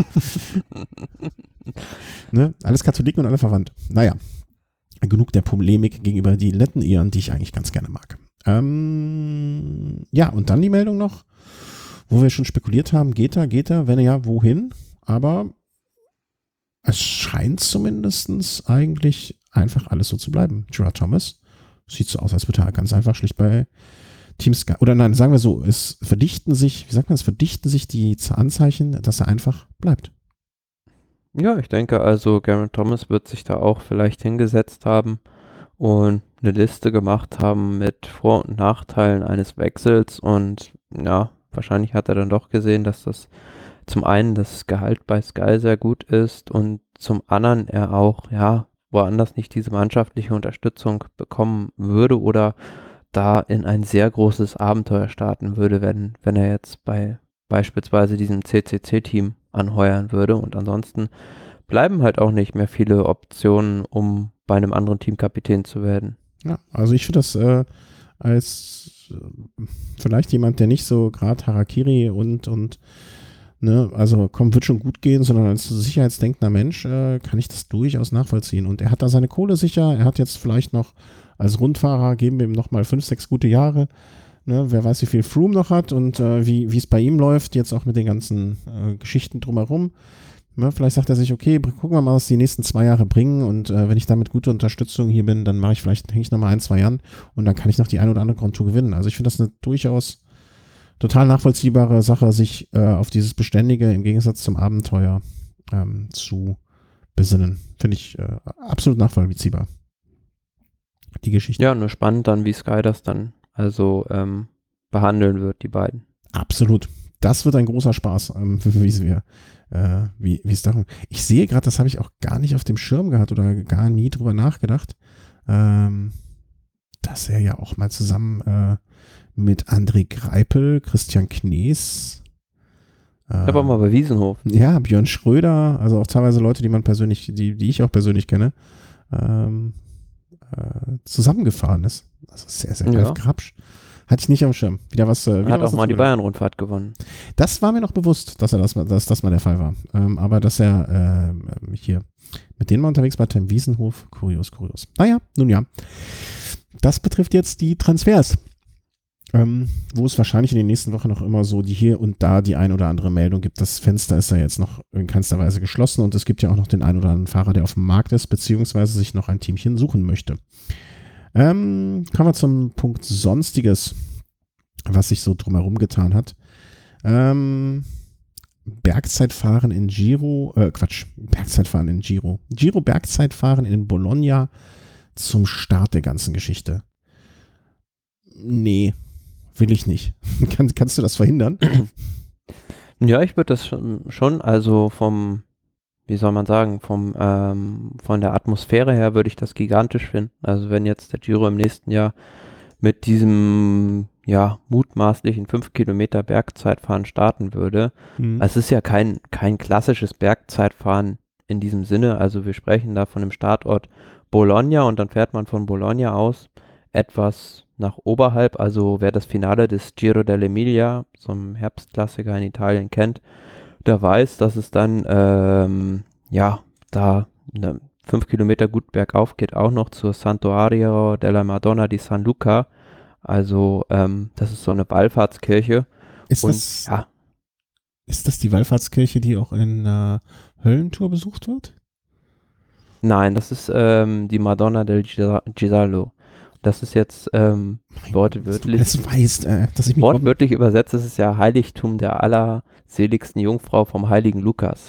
ne, alles Katholiken und alle verwandt. Naja, genug der Polemik gegenüber die Letten-Ehren, die ich eigentlich ganz gerne mag. Ähm, ja, und dann die Meldung noch, wo wir schon spekuliert haben, geht er, geht er, wenn ja, wohin? Aber es scheint zumindest eigentlich einfach alles so zu bleiben. Gerard Thomas sieht so aus, als würde er ganz einfach schlicht bei Team Sky, oder nein, sagen wir so, es verdichten sich, wie sagt man, es verdichten sich die Anzeichen, dass er einfach bleibt. Ja, ich denke also, Geraint Thomas wird sich da auch vielleicht hingesetzt haben und eine Liste gemacht haben mit Vor- und Nachteilen eines Wechsels und ja, wahrscheinlich hat er dann doch gesehen, dass das zum einen das Gehalt bei Sky sehr gut ist und zum anderen er auch, ja, woanders nicht diese mannschaftliche Unterstützung bekommen würde oder da in ein sehr großes Abenteuer starten würde, wenn, wenn er jetzt bei beispielsweise diesem C C C-Team anheuern würde. Und ansonsten bleiben halt auch nicht mehr viele Optionen, um bei einem anderen Team Kapitän zu werden. Ja, also ich finde das äh, als äh, vielleicht jemand, der nicht so gerade Harakiri und, und ne, also komm, wird schon gut gehen, sondern als sicherheitsdenkender Mensch äh, kann ich das durchaus nachvollziehen. Und er hat da seine Kohle sicher, er hat jetzt vielleicht noch als Rundfahrer, geben wir ihm nochmal fünf, sechs gute Jahre. Ne, wer weiß, wie viel Froome noch hat und äh, wie es bei ihm läuft, jetzt auch mit den ganzen äh, Geschichten drumherum. Ne, vielleicht sagt er sich, okay, gucken wir mal, was die nächsten zwei Jahre bringen und äh, wenn ich da mit guter Unterstützung hier bin, dann mache ich vielleicht, hänge ich nochmal ein, zwei Jahren und dann kann ich noch die ein oder andere Grand Tour gewinnen. Also ich finde das eine durchaus total nachvollziehbare Sache, sich äh, auf dieses Beständige im Gegensatz zum Abenteuer ähm, zu besinnen. Finde ich äh, absolut nachvollziehbar. Die Geschichte. Ja, nur spannend dann, wie Sky das dann also ähm, behandeln wird, die beiden. Absolut. Das wird ein großer Spaß, ähm, wie wir, äh, wie es darum. Ich sehe gerade, das habe ich auch gar nicht auf dem Schirm gehabt oder gar nie drüber nachgedacht, ähm, dass er ja auch mal zusammen äh, mit André Greipel, Christian Knees, äh, Aber mal bei Wiesenhof. ja, Björn Schröder, also auch teilweise Leute, die man persönlich, die, die ich auch persönlich kenne, ähm, äh, zusammengefahren ist. Also sehr, sehr Ja. Grabsch. Hatte ich nicht am Schirm. Wieder was. Äh, wieder Hat was auch mal die dazu gelernt. Bayern-Rundfahrt gewonnen. Das war mir noch bewusst, dass er das, dass das mal der Fall war. Ähm, aber dass er äh, hier mit denen mal unterwegs war, Tim Wiesenhof, kurios, kurios. Naja, nun ja. Das betrifft jetzt die Transfers. Ähm, wo es wahrscheinlich in den nächsten Wochen noch immer so die hier und da die ein oder andere Meldung gibt. Das Fenster ist ja jetzt noch in keinster Weise geschlossen und es gibt ja auch noch den ein oder anderen Fahrer, der auf dem Markt ist, beziehungsweise sich noch ein Teamchen suchen möchte. Ähm, kommen wir zum Punkt Sonstiges, was sich so drumherum getan hat. Ähm, Bergzeitfahren in Giro, äh, Quatsch, Bergzeitfahren in Giro. Giro Bergzeitfahren in Bologna zum Start der ganzen Geschichte. Nee, will ich nicht. Kann, kannst du das verhindern? Ja, ich würde das schon, schon, also vom, wie soll man sagen, vom, ähm, von der Atmosphäre her würde ich das gigantisch finden. Also wenn jetzt der Giro im nächsten Jahr mit diesem, ja, mutmaßlichen fünf Kilometer Bergzeitfahren starten würde. Mhm. Also es ist ja kein, kein klassisches Bergzeitfahren in diesem Sinne. Also wir sprechen da von dem Startort Bologna und dann fährt man von Bologna aus etwas nach oberhalb. Also wer das Finale des Giro dell'Emilia, so einem Herbstklassiker in Italien kennt, der weiß, dass es dann, ähm, ja, da eine fünf Kilometer gut bergauf geht, auch noch zur Santuario della Madonna di San Luca. Also ähm, das ist so eine Wallfahrtskirche. Ist, Und das, ja, ist das die Wallfahrtskirche, die auch in äh, Höllentour besucht wird? nein, das ist ähm, die Madonna del Gisa- Gisallo. Das ist jetzt ähm, wortwörtlich, Das weißt, äh, dass ich mich wortwörtlich übersetzt, das ist ja Heiligtum der allerseligsten Jungfrau vom heiligen Lukas.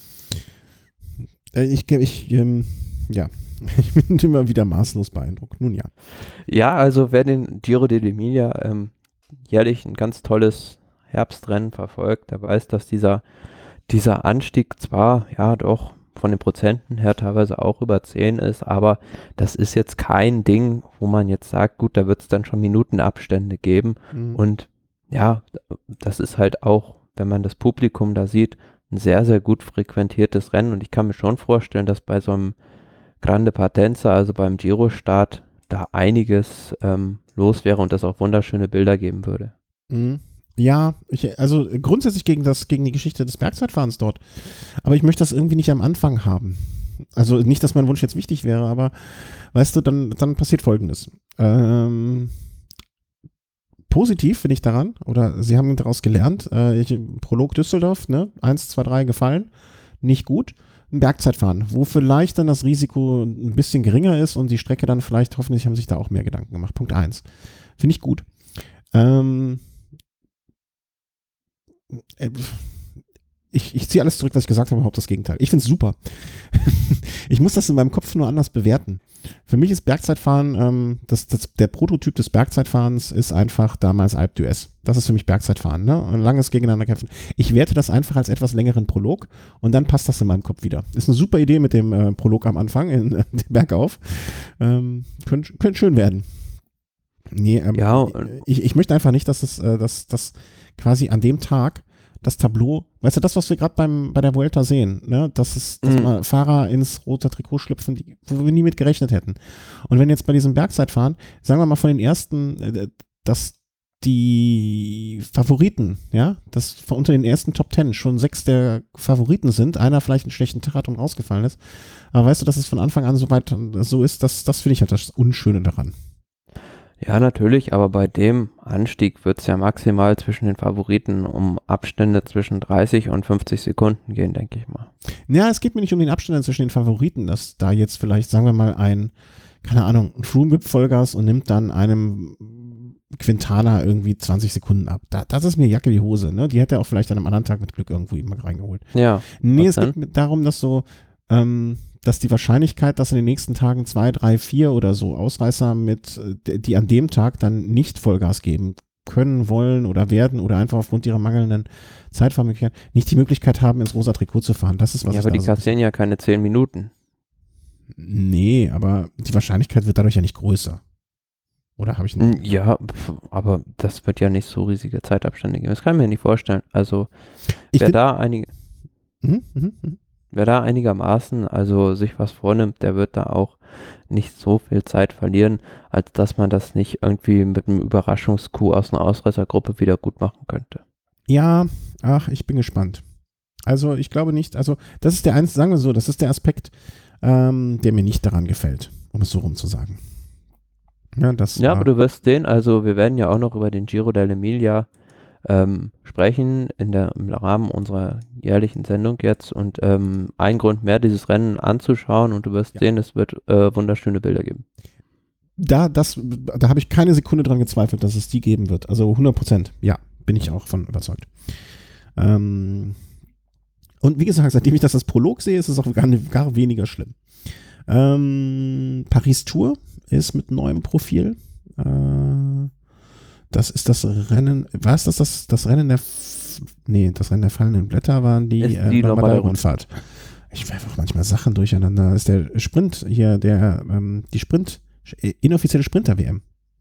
Äh, ich, ich, ähm, ja, ich bin immer wieder maßlos beeindruckt. Nun ja. Ja, also wer den Giro dell'Emilia ähm, jährlich ein ganz tolles Herbstrennen verfolgt, der weiß, dass dieser, dieser Anstieg zwar, ja doch, von den Prozenten her teilweise auch über zehn ist, aber das ist jetzt kein Ding, wo man jetzt sagt, gut, da wird es dann schon Minutenabstände geben. Mhm. Und ja, das ist halt auch, wenn man das Publikum da sieht, ein sehr, sehr gut frequentiertes Rennen. Und ich kann mir schon vorstellen, dass bei so einem Grande Partenza, also beim Giro-Start, da einiges ähm, los wäre und das auch wunderschöne Bilder geben würde. Mhm. Ja, ich, also grundsätzlich gegen das, gegen die Geschichte des Bergzeitfahrens dort. Aber ich möchte das irgendwie nicht am Anfang haben. Also nicht, dass mein Wunsch jetzt wichtig wäre, aber weißt du, dann, dann passiert Folgendes. Ähm, positiv finde ich daran, oder sie haben daraus gelernt, äh, ich, Prolog Düsseldorf, ne, eins, zwei, drei gefallen, nicht gut. Ein Bergzeitfahren, wo vielleicht dann das Risiko ein bisschen geringer ist und die Strecke dann vielleicht, hoffentlich haben sich da auch mehr Gedanken gemacht. Punkt eins. Finde ich gut. Ähm, ich, ich ziehe alles zurück, was ich gesagt habe, überhaupt das Gegenteil. Ich finde es super. Ich muss das in meinem Kopf nur anders bewerten. Für mich ist Bergzeitfahren, ähm, das, das, der Prototyp des Bergzeitfahrens ist einfach damals Alpe d'Huez. Das ist für mich Bergzeitfahren, ne? Ein langes Gegeneinander kämpfen. Ich werte das einfach als etwas längeren Prolog und dann passt das in meinem Kopf wieder. Ist eine super Idee mit dem äh, Prolog am Anfang, in äh, den Bergauf. Ähm, könnte könnt schön werden. Nee, ähm, Ja, ich, ich möchte einfach nicht, dass es, äh, dass, dass quasi an dem Tag das Tableau, weißt du, das, was wir gerade beim bei der Vuelta sehen, ne, dass es, dass Mhm. mal Fahrer ins rote Trikot schlüpfen, die, wo wir nie mit gerechnet hätten. Und wenn jetzt bei diesem Bergzeitfahren, sagen wir mal von den ersten, äh, dass die Favoriten, ja, dass von unter den ersten Top Ten schon sechs der Favoriten sind, einer vielleicht einen schlechten Tag hat und rausgefallen ist. Aber weißt du, dass es von Anfang an so weit so ist, das, das finde ich halt das Unschöne daran. Ja, natürlich, aber bei dem Anstieg wird es ja maximal zwischen den Favoriten um Abstände zwischen dreißig und fünfzig Sekunden gehen, denke ich mal. Ja, es geht mir nicht um den Abstand zwischen den Favoriten, dass da jetzt vielleicht, sagen wir mal, ein, keine Ahnung, ein Froome gibt Vollgas und nimmt dann einem Quintana irgendwie zwanzig Sekunden ab. Da, das ist mir Jacke die Hose, ne? Die hätte er auch vielleicht an einem anderen Tag mit Glück irgendwo ihm mal reingeholt. Ja, Nee, was es denn? geht mir darum, dass so, ähm, dass die Wahrscheinlichkeit, dass in den nächsten Tagen zwei, drei, vier oder so Ausreißer mit, äh, die an dem Tag dann nicht Vollgas geben können, wollen oder werden oder einfach aufgrund ihrer mangelnden Zeitvermöglichkeit nicht die Möglichkeit haben, ins rosa Trikot zu fahren. Das ist, was Ja, ich aber da die so. kassieren ja keine zehn Minuten. Nee, aber die Wahrscheinlichkeit wird dadurch ja nicht größer. Oder habe ich Hm, einen. Ja, pf, aber das wird ja nicht so riesige Zeitabstände geben. Das kann ich mir nicht vorstellen. Also, Ich wer bin. da einige, Mhm, mhm, mhm. wer da einigermaßen, also sich was vornimmt, der wird da auch nicht so viel Zeit verlieren, als dass man das nicht irgendwie mit einem Überraschungscoup aus einer Ausreißergruppe wieder gut machen könnte. Ja, ach, ich bin gespannt. Also ich glaube nicht, also das ist der eins, sagen wir so, das ist der Aspekt, ähm, der mir nicht daran gefällt, um es so rum zu sagen. Ja, das Ja, aber war. du wirst sehen, also wir werden ja auch noch über den Giro dell'Emilia ähm, sprechen in der, im Rahmen unserer jährlichen Sendung jetzt und ähm, ein Grund mehr, dieses Rennen anzuschauen und du wirst Ja. sehen, es wird äh, wunderschöne Bilder geben. Da, das, da habe ich keine Sekunde dran gezweifelt, dass es die geben wird. Also hundert Prozent, ja, bin ich auch von überzeugt. Ähm, und wie gesagt, seitdem ich das als Prolog sehe, ist es auch gar, gar weniger schlimm. Ähm, Paris Tour ist mit neuem Profil. Äh, das ist das Rennen, war es das, das, das Rennen der, F nee, das Rennen der fallenden Blätter waren die, Ist äh, die Lombardei-Rundfahrt. Ich werfe auch manchmal Sachen durcheinander. Das ist der Sprint hier, der, ähm, die Sprint, inoffizielle Sprinter-W M.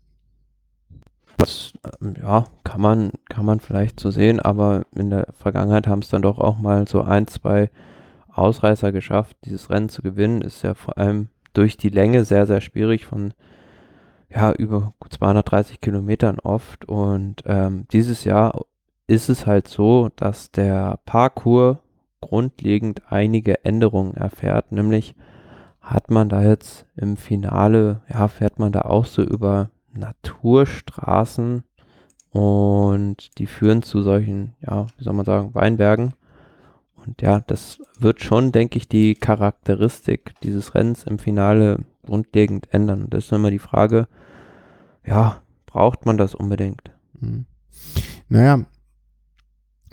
Das, ähm, ja, kann man, kann man vielleicht so sehen, aber in der Vergangenheit haben es dann doch auch mal so ein, zwei Ausreißer geschafft, dieses Rennen zu gewinnen. Ist ja vor allem durch die Länge sehr, sehr schwierig von ja, über zweihundertdreißig Kilometern oft. Und ähm, dieses Jahr ist es halt so, dass der Parcours grundlegend einige Änderungen erfährt. Nämlich hat man da jetzt im Finale, ja, fährt man da auch so über Naturstraßen und die führen zu solchen, ja, wie soll man sagen, Weinbergen. Und ja, das wird schon, denke ich, die Charakteristik dieses Rennens im Finale grundlegend ändern. Und das ist immer die Frage, ja, braucht man das unbedingt? Mhm. Naja,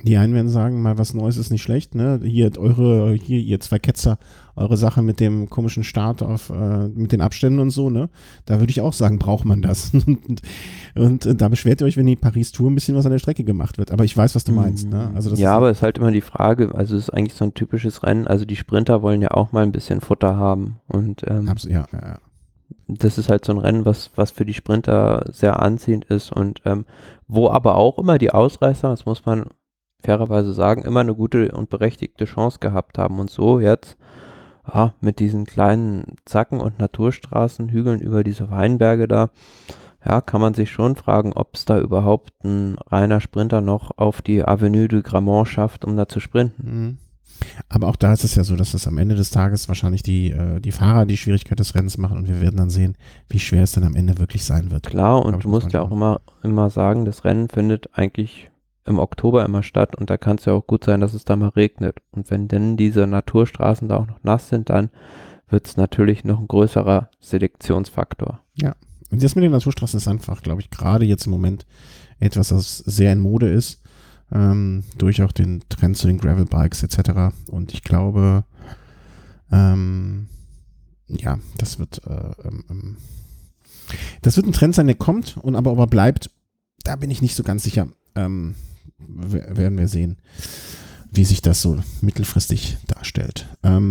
Die einen werden sagen, mal was Neues ist nicht schlecht, ne? Hier eure, hier ihr zwei Ketzer, eure Sache mit dem komischen Start auf, äh, mit den Abständen und so, ne? Da würde ich auch sagen, braucht man das. und, und, und da beschwert ihr euch, wenn die Paris-Tour ein bisschen was an der Strecke gemacht wird. Aber ich weiß, was du meinst, ne? Also das Ja, ist, aber es ist halt immer die Frage, also es ist eigentlich so ein typisches Rennen, also die Sprinter wollen ja auch mal ein bisschen Futter haben und ähm, abs- ja, ja, ja. das ist halt so ein Rennen, was, was für die Sprinter sehr anziehend ist und ähm, wo aber auch immer die Ausreißer, das muss man fairerweise sagen, immer eine gute und berechtigte Chance gehabt haben und so jetzt ja, mit diesen kleinen Zacken und Naturstraßen, Hügeln über diese Weinberge da, ja, kann man sich schon fragen, ob es da überhaupt ein reiner Sprinter noch auf die Avenue du Grammont schafft, um da zu sprinten. Mhm. Aber auch da ist es ja so, dass es am Ende des Tages wahrscheinlich die, äh, die Fahrer die Schwierigkeit des Rennens machen und wir werden dann sehen, wie schwer es dann am Ende wirklich sein wird. Klar, Glaub und ich, du muss musst man ja auch schon. immer, immer sagen, das Rennen findet eigentlich im Oktober immer statt und da kann es ja auch gut sein, dass es da mal regnet. Und wenn denn diese Naturstraßen da auch noch nass sind, dann wird es natürlich noch ein größerer Selektionsfaktor. Ja. Und das mit den Naturstraßen ist einfach, glaube ich, gerade jetzt im Moment etwas, das sehr in Mode ist, ähm, durch auch den Trend zu den Gravelbikes et cetera. Und ich glaube, ähm, ja, das wird, äh, ähm, das wird ein Trend sein, der kommt und aber ob er bleibt, da bin ich nicht so ganz sicher. Ähm, w- werden wir sehen, wie sich das so mittelfristig darstellt.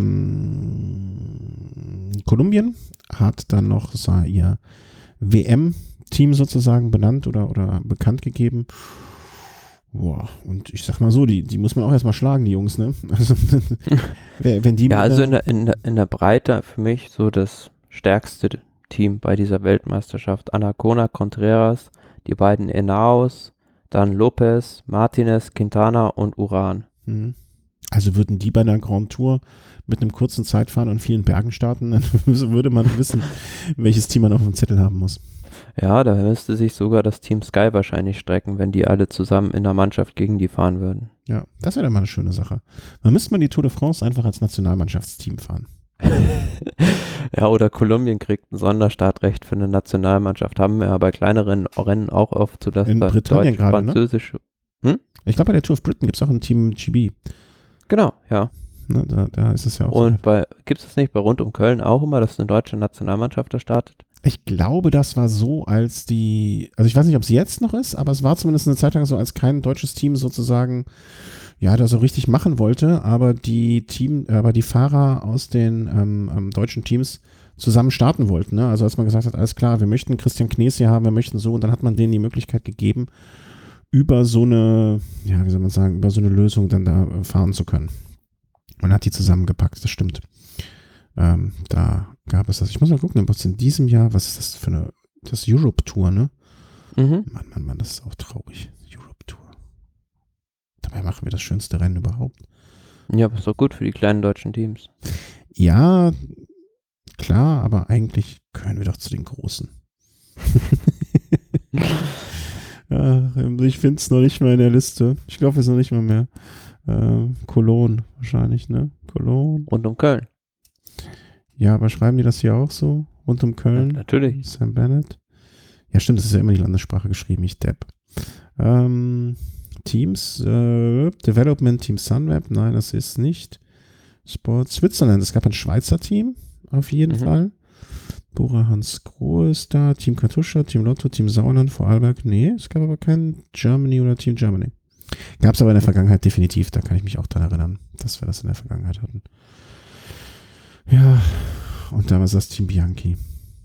Ähm, Kolumbien hat dann noch so ihr W M-Team sozusagen benannt oder, oder bekannt gegeben. Boah, und ich sag mal so, die, die muss man auch erstmal schlagen, die Jungs, ne? Also, wenn die. Ja, also in der, in, der, in der Breite für mich so das stärkste Team bei dieser Weltmeisterschaft. Anacona, Contreras, die beiden Enaos, dann Lopez, Martinez, Quintana und Uran. Mhm. Also würden die bei einer Grand Tour mit einem kurzen Zeitfahren und vielen Bergen starten, dann würde man wissen, welches Team man auf dem Zettel haben muss. Ja, da müsste sich sogar das Team Sky wahrscheinlich strecken, wenn die alle zusammen in der Mannschaft gegen die fahren würden. Ja, das wäre dann mal eine schöne Sache. Man müsste mal die Tour de France einfach als Nationalmannschaftsteam fahren. Ja, oder Kolumbien kriegt ein Sonderstartrecht für eine Nationalmannschaft. Haben wir ja bei kleineren Rennen auch oft, sodass In dann Britannien gerade, ne? deutsch-französische. Ich glaube, bei der Tour of Britain gibt es auch ein Team G B. Genau, ja. Ne, da, da ist es ja auch Und so. bei, gibt es das nicht bei Rund um Köln auch immer, dass eine deutsche Nationalmannschaft da startet? Ich glaube, das war so, als die, also ich weiß nicht, ob es jetzt noch ist, aber es war zumindest eine Zeit lang so, als kein deutsches Team sozusagen, ja, da so richtig machen wollte, aber die Team, aber die Fahrer aus den ähm, ähm, deutschen Teams zusammen starten wollten. Ne? Also als man gesagt hat, alles klar, wir möchten Christian Knees hier haben, wir möchten so, und dann hat man denen die Möglichkeit gegeben, über so eine, ja, wie soll man sagen, über so eine Lösung dann da äh, fahren zu können. Und hat die zusammengepackt, das stimmt. Ähm, da gab es das. Ich muss mal gucken, was in diesem Jahr, was ist das für eine, das Europe Tour, ne? Mhm. Mann, Mann, Mann, das ist auch traurig. Europe Tour. Dabei machen wir das schönste Rennen überhaupt. Ja, aber ist doch gut für die kleinen deutschen Teams. Ja, klar, aber eigentlich gehören wir doch zu den Großen. Ja, ich finde es noch nicht mal in der Liste. Ich glaube, es ist noch nicht mal mehr. Äh, Cologne wahrscheinlich, ne? Cologne. Rund um Köln. Ja, aber schreiben die das hier auch so? Rund um Köln? Ja, natürlich. Sam Bennett? Ja, stimmt, das ist ja immer die Landessprache geschrieben, ich Depp. Ähm, Teams, äh, Development Team Sunweb, nein, das ist nicht. Sport Switzerland, es gab ein Schweizer Team, auf jeden Mhm. Fall. Bora Hans Grohe ist da, Team Katusha, Team Lotto, Team Sauerland, Vorarlberg, nee, es gab aber kein Germany oder Team Germany. Gab es aber in der Vergangenheit definitiv, da kann ich mich auch dran erinnern, dass wir das in der Vergangenheit hatten. Ja, und damals das Team Bianchi.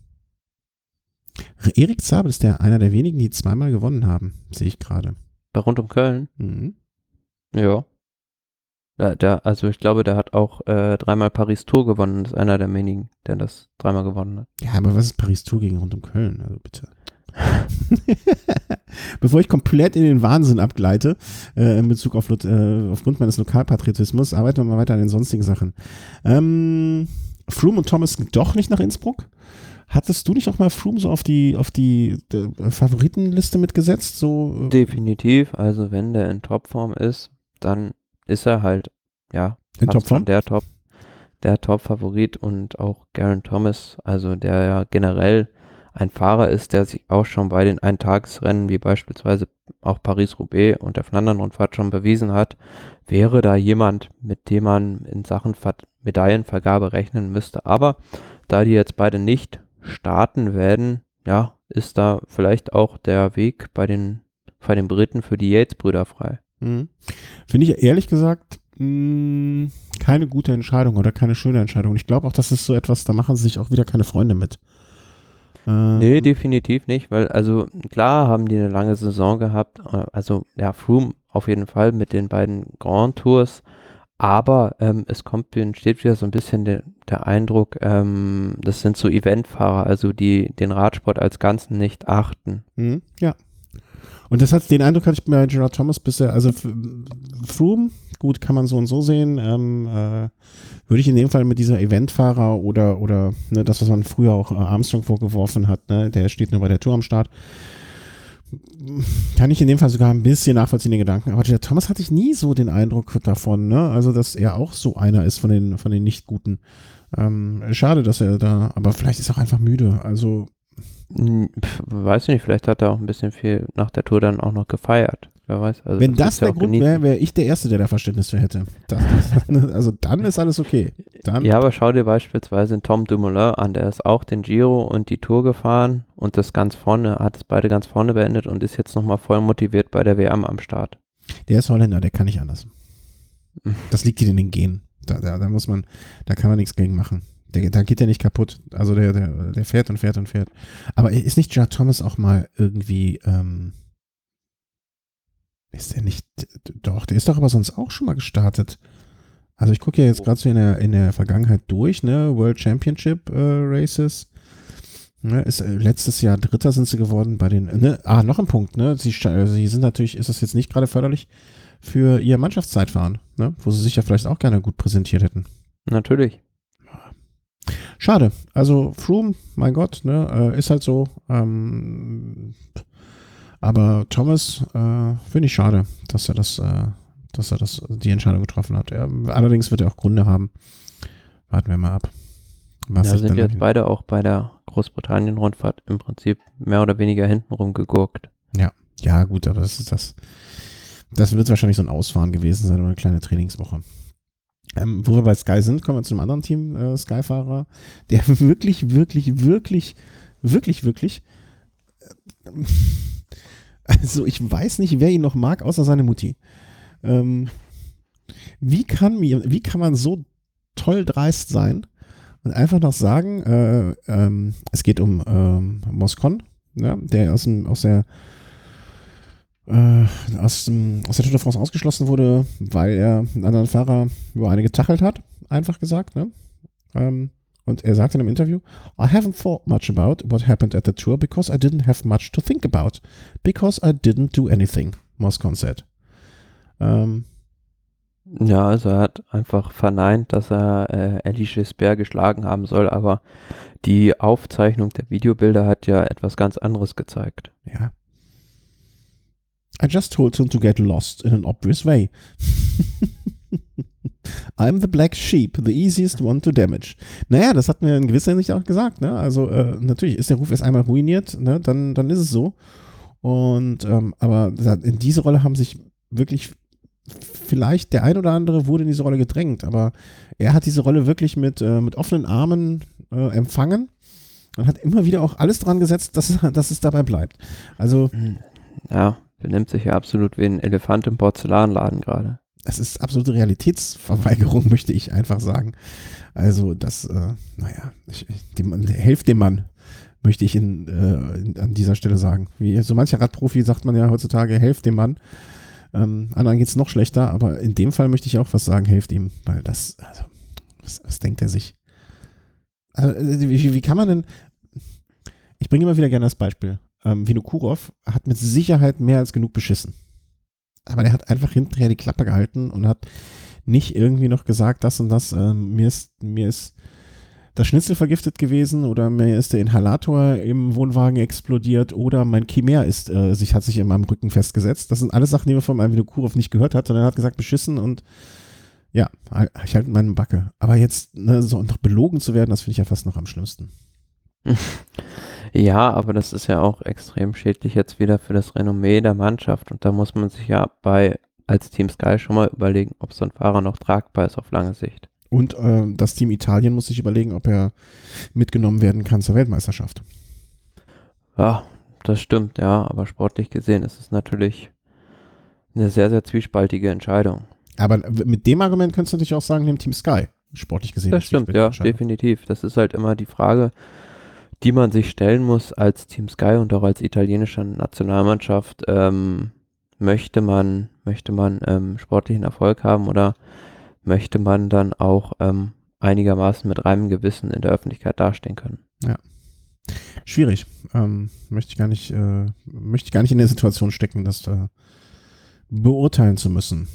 Erik Zabel ist der einer der wenigen, die zweimal gewonnen haben, sehe ich gerade. Bei Rund um Köln? Mhm. Ja. Der, der, also ich glaube, der hat auch äh, dreimal Paris-Tour gewonnen. Das ist einer der wenigen, der das dreimal gewonnen hat. Ja, aber was ist Paris-Tour gegen Rund um Köln? Also bitte. Bevor ich komplett in den Wahnsinn abgleite, äh, in Bezug auf, äh, aufgrund meines Lokalpatriotismus, arbeiten wir mal weiter an den sonstigen Sachen. Ähm, Froome und Thomas doch nicht nach Innsbruck? Hattest du nicht auch mal Froome so auf die, auf die äh, Favoritenliste mitgesetzt? So, äh, Definitiv. Also wenn der in Topform ist, dann ist er halt, ja, in fast Topform? schon der Top, der Top-Favorit und auch Geraint Thomas, also der ja generell ein Fahrer ist, der sich auch schon bei den Eintagesrennen wie beispielsweise auch Paris-Roubaix und der Flandern-Rundfahrt schon bewiesen hat, wäre da jemand, mit dem man in Sachen Ver- Medaillenvergabe rechnen müsste. Aber da die jetzt beide nicht starten werden, ja, ist da vielleicht auch der Weg bei den, bei den Briten für die Yates-Brüder frei. Mhm. Finde ich ehrlich gesagt mh, keine gute Entscheidung oder keine schöne Entscheidung. Ich glaube auch, das ist so etwas, da machen sie sich auch wieder keine Freunde mit. Nee, Ähm, definitiv nicht, weil also klar haben die eine lange Saison gehabt, äh, also ja, Froome auf jeden Fall mit den beiden Grand Tours, aber ähm, es kommt, entsteht wieder so ein bisschen der, der Eindruck, ähm, das sind so Eventfahrer, also die den Radsport als Ganzen nicht achten. mh, ja. Und das hat, den Eindruck hatte ich bei Gerard Thomas bisher, also F- Froome, gut, kann man so und so sehen, ähm, äh, würde ich in dem Fall mit dieser Eventfahrer oder, oder ne, das, was man früher auch äh, Armstrong vorgeworfen hat, ne, der steht nur bei der Tour am Start, kann ich in dem Fall sogar ein bisschen nachvollziehen, den Gedanken. Aber Gerard Thomas hatte ich nie so den Eindruck davon, ne, also dass er auch so einer ist von den, von den Nicht-Guten. Ähm, schade, dass er da, aber vielleicht ist er auch einfach müde, also Hm, pf, weiß nicht, vielleicht hat er auch ein bisschen viel nach der Tour dann auch noch gefeiert. Wer weiß, also wenn das das ist ja der auch Grund wäre, genießen. wäre ich der Erste, der da Verständnis für hätte. Das, das, also dann ist alles okay. Dann, Ja, aber schau dir beispielsweise den Tom Dumoulin an, der ist auch den Giro und die Tour gefahren und das ganz vorne, hat es beide ganz vorne beendet und ist jetzt nochmal voll motiviert bei der W M am Start. der ist Holländer, der kann nicht anders. Das liegt dir in den Genen. Da, da, da muss man, da kann man nichts gegen machen. Der, da geht der nicht kaputt. Also der, der, der fährt und fährt und fährt. Aber ist nicht Gerard Thomas auch mal irgendwie, ähm, ist der nicht, doch, der ist doch aber sonst auch schon mal gestartet. Also ich gucke ja jetzt gerade so in der, in der Vergangenheit durch, ne, World Championship äh, Races. Ne, ist, äh, letztes Jahr Dritter sind sie geworden bei den, ne, ah, noch ein Punkt, ne, sie, sta- sie sind natürlich, ist das jetzt nicht gerade förderlich für ihr Mannschaftszeitfahren, ne, wo sie sich ja vielleicht auch gerne gut präsentiert hätten. Natürlich. Schade. Also Froome, mein Gott, ne, äh, ist halt so. Ähm, aber Thomas äh, finde ich schade, dass er das, äh, dass er das die Entscheidung getroffen hat. Er, allerdings wird er auch Gründe haben. Warten wir mal ab. Was Ja, sich sind dann jetzt beide auch bei der Großbritannien-Rundfahrt im Prinzip mehr oder weniger hintenrum gegurkt. ja, ja gut, aber das ist das. Das wird wahrscheinlich so ein Ausfahren gewesen sein oder eine kleine Trainingswoche. Ähm, wo wir bei Sky sind, kommen wir zu einem anderen Team, äh, Sky-Fahrer, der wirklich, wirklich, wirklich, wirklich, wirklich also ich weiß nicht, wer ihn noch mag, außer seine Mutti. Ähm, wie kann mir, wie kann man so toll dreist sein und einfach noch sagen, äh, ähm, es geht um ähm, Moscon, ja, der aus, dem, aus der äh, aus, dem, aus der Tour de France ausgeschlossen wurde, weil er einen anderen Fahrer über eine getachelt hat, einfach gesagt. Ne? Ähm, und er sagte in einem Interview, I haven't thought much about what happened at the tour because I didn't have much to think about. Because I didn't do anything, Moscon said. Ähm, Ja, also er hat einfach verneint, dass er äh, Elie Gisbert geschlagen haben soll, aber die Aufzeichnung der Videobilder hat ja etwas ganz anderes gezeigt. ja. I just told him to get lost in an obvious way. I'm the black sheep, the easiest one to damage. Naja, das hat mir in gewisser Hinsicht auch gesagt. Ne? Also äh, natürlich ist der Ruf erst einmal ruiniert, ne? dann, dann ist es so. Und ähm, aber in diese Rolle haben sich wirklich vielleicht der ein oder andere wurde in diese Rolle gedrängt, aber er hat diese Rolle wirklich mit, äh, mit offenen Armen äh, empfangen und hat immer wieder auch alles dran gesetzt, dass, dass es dabei bleibt. Also Ja, benimmt sich ja absolut wie ein Elefant im Porzellanladen gerade. es ist absolute Realitätsverweigerung, möchte ich einfach sagen. Also das, äh, naja, ich, ich, dem, helft dem Mann, möchte ich in, äh, in, an dieser Stelle sagen. Wie so mancher Radprofi sagt man ja heutzutage, helft dem Mann. Ähm, anderen geht es noch schlechter, aber in dem Fall möchte ich auch was sagen, helft ihm, weil das, also, was, was denkt er sich? Also, wie, wie kann man denn, ich bringe immer wieder gerne das Beispiel, ähm, Vinokurov hat mit Sicherheit mehr als genug beschissen. Aber der hat einfach hinterher die Klappe gehalten und hat nicht irgendwie noch gesagt, das und das, ähm, mir ist, mir ist das Schnitzel vergiftet gewesen oder mir ist der Inhalator im Wohnwagen explodiert oder mein Chimär ist, äh, sich, hat sich in meinem Rücken festgesetzt. Das sind alles Sachen, die man von einem Vinokurov nicht gehört hat, sondern er hat gesagt, beschissen und ja, ich halte meine Backe. Aber jetzt ne, so noch belogen zu werden, das finde ich ja fast noch am schlimmsten. Ja, aber das ist ja auch extrem schädlich jetzt wieder für das Renommee der Mannschaft. Und da muss man sich ja bei als Team Sky schon mal überlegen, ob so ein Fahrer noch tragbar ist auf lange Sicht. Und äh, das Team Italien muss sich überlegen, ob er mitgenommen werden kann zur Weltmeisterschaft. Ja, das stimmt, ja, aber sportlich gesehen ist es natürlich eine sehr, sehr zwiespaltige Entscheidung. Aber mit dem Argument könntest du natürlich auch sagen, dem Team Sky, sportlich gesehen. Das stimmt, ja, Entscheidung. definitiv. Das ist halt immer die Frage, die man sich stellen muss als Team Sky und auch als italienische Nationalmannschaft. Ähm, möchte man, möchte man ähm, sportlichen Erfolg haben oder möchte man dann auch ähm, einigermaßen mit reinem Gewissen in der Öffentlichkeit dastehen können? Ja. Schwierig. Ähm, möchte ich gar nicht, äh, möchte ich gar nicht in der Situation stecken, das äh, beurteilen zu müssen.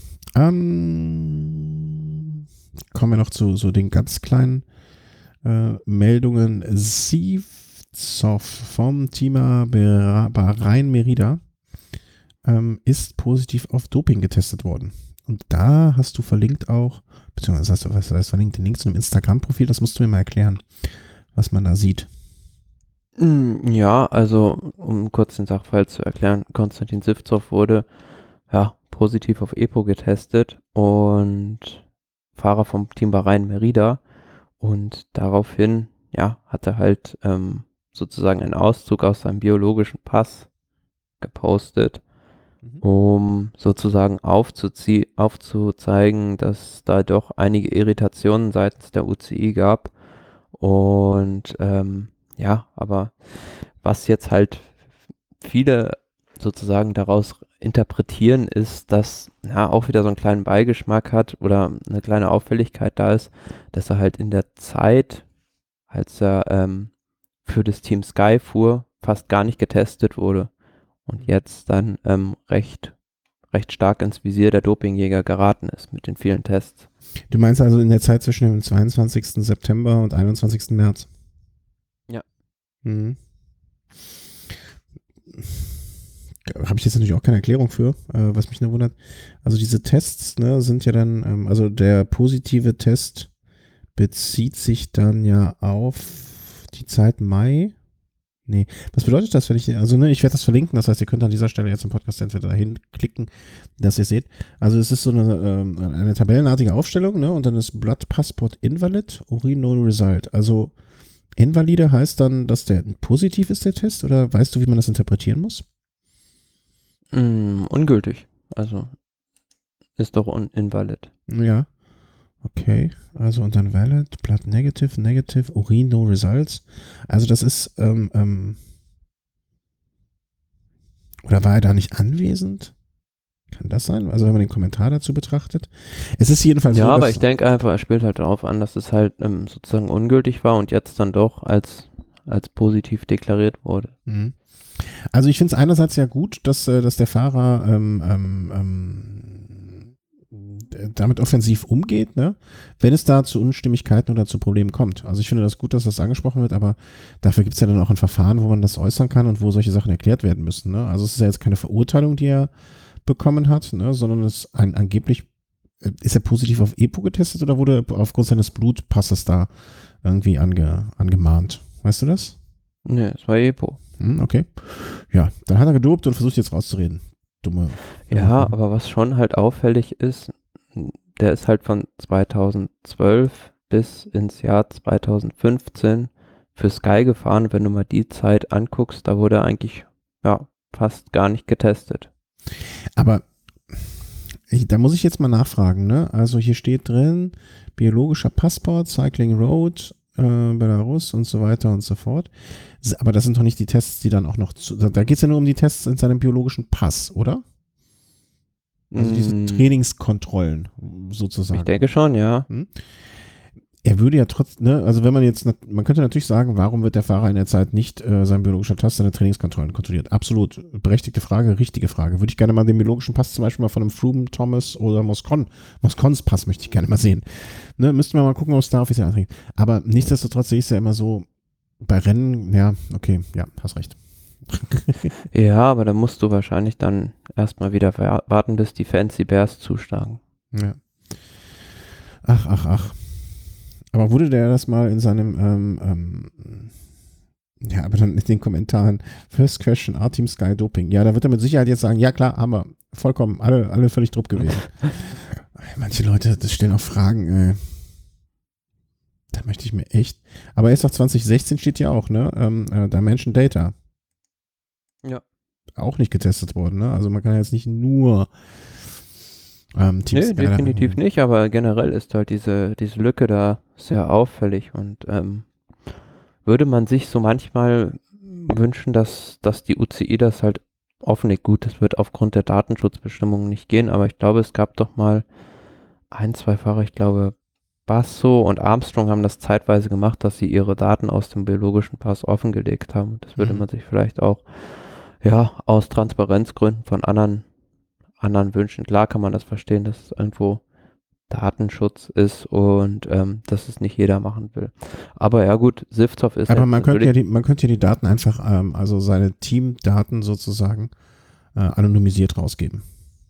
Ähm, kommen wir noch zu so den ganz kleinen äh, Meldungen. Sivtsov vom Team Bahrain Merida ähm, ist positiv auf Doping getestet worden. Und da hast du verlinkt auch, beziehungsweise hast du was heißt verlinkt, den Link zu einem Instagram-Profil, das musst du mir mal erklären, was man da sieht. Ja, also um kurz den Sachverhalt zu erklären, Konstantin Sivtsov wurde ja positiv auf EPO getestet und Fahrer vom Team Bahrain Merida und daraufhin ja hat er halt ähm, sozusagen einen Auszug aus seinem biologischen Pass gepostet, Mhm. um sozusagen aufzuzie- aufzuzeigen, dass da doch einige Irritationen seitens der U C I gab und ähm, ja, aber was jetzt halt viele sozusagen daraus interpretieren, ist, dass ja auch wieder so einen kleinen Beigeschmack hat oder eine kleine Auffälligkeit da ist, dass er halt in der Zeit, als er ähm, für das Team Sky fuhr, fast gar nicht getestet wurde und jetzt dann ähm, recht, recht stark ins Visier der Dopingjäger geraten ist mit den vielen Tests. Du meinst also in der Zeit zwischen dem zweiundzwanzigsten September und einundzwanzigsten März? Ja. Mhm. Habe ich jetzt natürlich auch keine Erklärung für, äh, was mich nur wundert. Also diese Tests, ne, sind ja dann, ähm, also der positive Test bezieht sich dann ja auf die Zeit Mai. Nee, was bedeutet das, wenn ich, also ne, ich werde das verlinken, das heißt, ihr könnt an dieser Stelle jetzt im Podcast entweder dahin klicken, dass ihr seht. Also es ist so eine, ähm, eine tabellenartige Aufstellung, ne, und dann ist Blood Passport Invalid, Urin No Result. Also Invalide heißt dann, dass der positiv ist, der Test, oder weißt du, wie man das interpretieren muss? Mm, ungültig. Also ist doch un invalid. Ja, okay. Also und dann valid, blood negative, negative, Urin no results. Also das ist, ähm, ähm, oder war er da nicht anwesend? Kann das sein? Also wenn man den Kommentar dazu betrachtet. Es ist jedenfalls Ja, so, aber dass, ich denke einfach, er spielt halt darauf an, dass es halt ähm, sozusagen ungültig war und jetzt dann doch als, als positiv deklariert wurde. Mhm. Also ich finde es einerseits ja gut, dass, äh, dass der Fahrer ähm, ähm, ähm, damit offensiv umgeht, ne? Wenn es da zu Unstimmigkeiten oder zu Problemen kommt. Also ich finde das gut, dass das angesprochen wird, aber dafür gibt es ja dann auch ein Verfahren, wo man das äußern kann und wo solche Sachen erklärt werden müssen. Ne? Also es ist ja jetzt keine Verurteilung, die er bekommen hat, ne? Sondern es ist ein, angeblich, ist er positiv auf EPO getestet oder wurde er aufgrund seines Blutpasses da irgendwie ange, angemahnt? Weißt du das? Nee, es war EPO. Hm, okay. Ja, dann hat er gedopt und versucht jetzt rauszureden. Dumme. Ja, aber was schon halt auffällig ist, der ist halt von zweitausendzwölf bis ins Jahr zweitausendfünfzehn für Sky gefahren. Wenn du mal die Zeit anguckst, da wurde er eigentlich ja fast gar nicht getestet. Aber ich, da muss ich jetzt mal nachfragen, ne? Also hier steht drin, biologischer Passport, Cycling Road, äh, Belarus und so weiter und so fort. Aber das sind doch nicht die Tests, die dann auch noch zu, da geht es ja nur um die Tests in seinem biologischen Pass, oder? Also diese Mm, Trainingskontrollen sozusagen. ich denke schon, ja. Hm? Er würde ja trotzdem, ne, also wenn man jetzt, man könnte natürlich sagen, warum wird der Fahrer in der Zeit nicht äh, sein biologischer Pass, seine Trainingskontrollen kontrolliert? Absolut berechtigte Frage, richtige Frage. Würde ich gerne mal den biologischen Pass zum Beispiel mal von einem Froome, Thomas oder Moscon, Moscons Pass möchte ich gerne mal sehen. Ne, müssten wir mal gucken, ob es da offiziell anträgt. Aber nichtsdestotrotz sehe ich es ja immer so, bei Rennen, ja, okay, ja, hast recht. Ja, aber da musst du wahrscheinlich dann erstmal wieder warten, bis die Fancy Bears zuschlagen. Ja. Ach, ach, ach. Aber wurde der das mal in seinem, ähm, ähm, Ja, aber dann in den Kommentaren, First Question, R-Team Sky Doping. Ja, da wird er mit Sicherheit jetzt sagen, ja klar, haben wir vollkommen, alle, alle völlig drupp gewesen. Manche Leute, das stellen auch Fragen, äh, da möchte ich mir echt, aber erst auf zwanzig sechzehn steht ja auch, ne, ähm, äh, Dimension Data. Ja. Auch nicht getestet worden, ne, also man kann jetzt nicht nur ähm, Team Nee, Sky definitiv nicht, aber generell ist halt diese, diese Lücke da sehr auffällig und ähm, würde man sich so manchmal wünschen, dass, dass die U C I das halt offenlegt. Gut, das wird aufgrund der Datenschutzbestimmungen nicht gehen, aber ich glaube, es gab doch mal ein, zwei Fahrer, ich glaube, Basso und Armstrong haben das zeitweise gemacht, dass sie ihre Daten aus dem biologischen Pass offengelegt haben. Das würde Mhm. man sich vielleicht auch, ja, aus Transparenzgründen von anderen, anderen wünschen. Klar kann man das verstehen, dass es irgendwo Datenschutz ist und ähm, dass es nicht jeder machen will. Aber ja gut, Siftoff ist Aber jetzt man könnte ja natürlich, die, man könnte ja die Daten einfach, ähm, also seine Teamdaten sozusagen äh, anonymisiert rausgeben.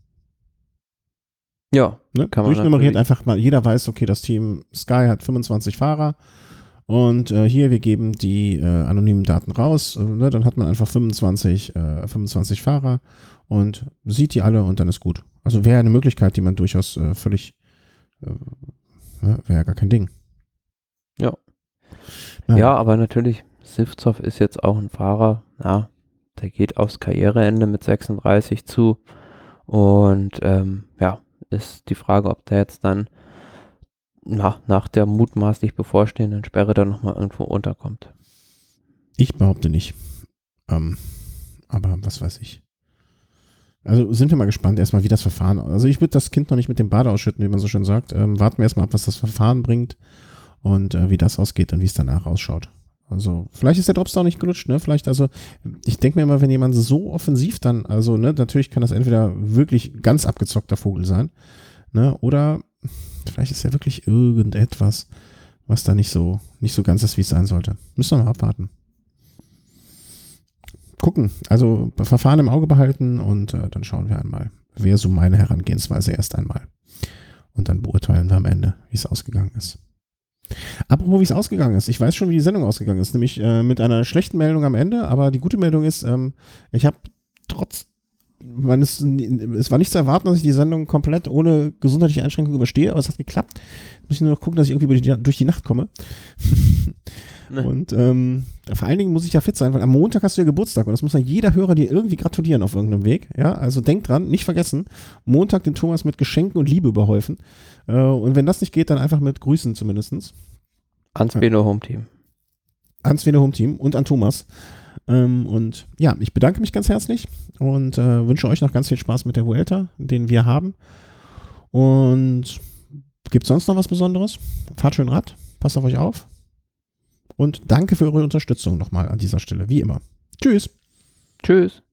ja, Ne? kann man Durchnummeriert natürlich, einfach mal, jeder weiß, okay, das Team Sky hat fünfundzwanzig Fahrer und äh, hier, wir geben die äh, anonymen Daten raus, äh, ne? Dann hat man einfach fünfundzwanzig, äh, fünfundzwanzig Fahrer und sieht die alle und dann ist gut. Also wäre eine Möglichkeit, die man durchaus äh, völlig, äh, ne? Wäre ja gar kein Ding. ja. Naja. Ja, aber natürlich, Siftoff ist jetzt auch ein Fahrer, ja, der geht aufs Karriereende mit sechsunddreißig zu und ähm, ja, ist die Frage, ob der jetzt dann na, nach der mutmaßlich bevorstehenden Sperre dann nochmal irgendwo unterkommt. Ich behaupte nicht. Ähm, aber was weiß ich. Also sind wir mal gespannt erstmal, wie das Verfahren, also ich würde das Kind noch nicht mit dem Bade ausschütten, wie man so schön sagt. Ähm, warten wir erstmal ab, was das Verfahren bringt und äh, wie das ausgeht und wie es danach ausschaut. Also vielleicht ist der Dropstar nicht gelutscht, ne? Vielleicht, also ich denke mir immer, wenn jemand so offensiv dann, also ne, natürlich kann das entweder wirklich ganz abgezockter Vogel sein, ne? Oder vielleicht ist ja wirklich irgendetwas, was da nicht so, nicht so ganz ist, wie es sein sollte. Müssen wir mal abwarten. Gucken, also Verfahren im Auge behalten und äh, dann schauen wir einmal. Wäre so meine Herangehensweise erst einmal. Und dann beurteilen wir am Ende, wie es ausgegangen ist. Apropos, wie es ausgegangen ist. Ich weiß schon, wie die Sendung ausgegangen ist. Nämlich äh, mit einer schlechten Meldung am Ende. Aber die gute Meldung ist, ähm, ich habe trotz, man ist, es war nicht zu erwarten, dass ich die Sendung komplett ohne gesundheitliche Einschränkung überstehe. Aber es hat geklappt. Muss ich nur noch gucken, dass ich irgendwie durch die, durch die Nacht komme. Ne. Und ähm, vor allen Dingen muss ich ja fit sein, weil am Montag hast du ja Geburtstag und das muss ja jeder Hörer dir irgendwie gratulieren auf irgendeinem Weg. Ja, also denk dran, nicht vergessen, Montag den Thomas mit Geschenken und Liebe überhäufen. Äh, und wenn das nicht geht, dann einfach mit Grüßen zumindest. Ans Beno Home Team. Ans Vene Home Team und an Thomas. Ähm, und ja, ich bedanke mich ganz herzlich und äh, wünsche euch noch ganz viel Spaß mit der Vuelta, den wir haben. Und gibt es sonst noch was Besonderes? Fahrt schön Rad, passt auf euch auf. Und danke für eure Unterstützung nochmal an dieser Stelle, wie immer. Tschüss. Tschüss.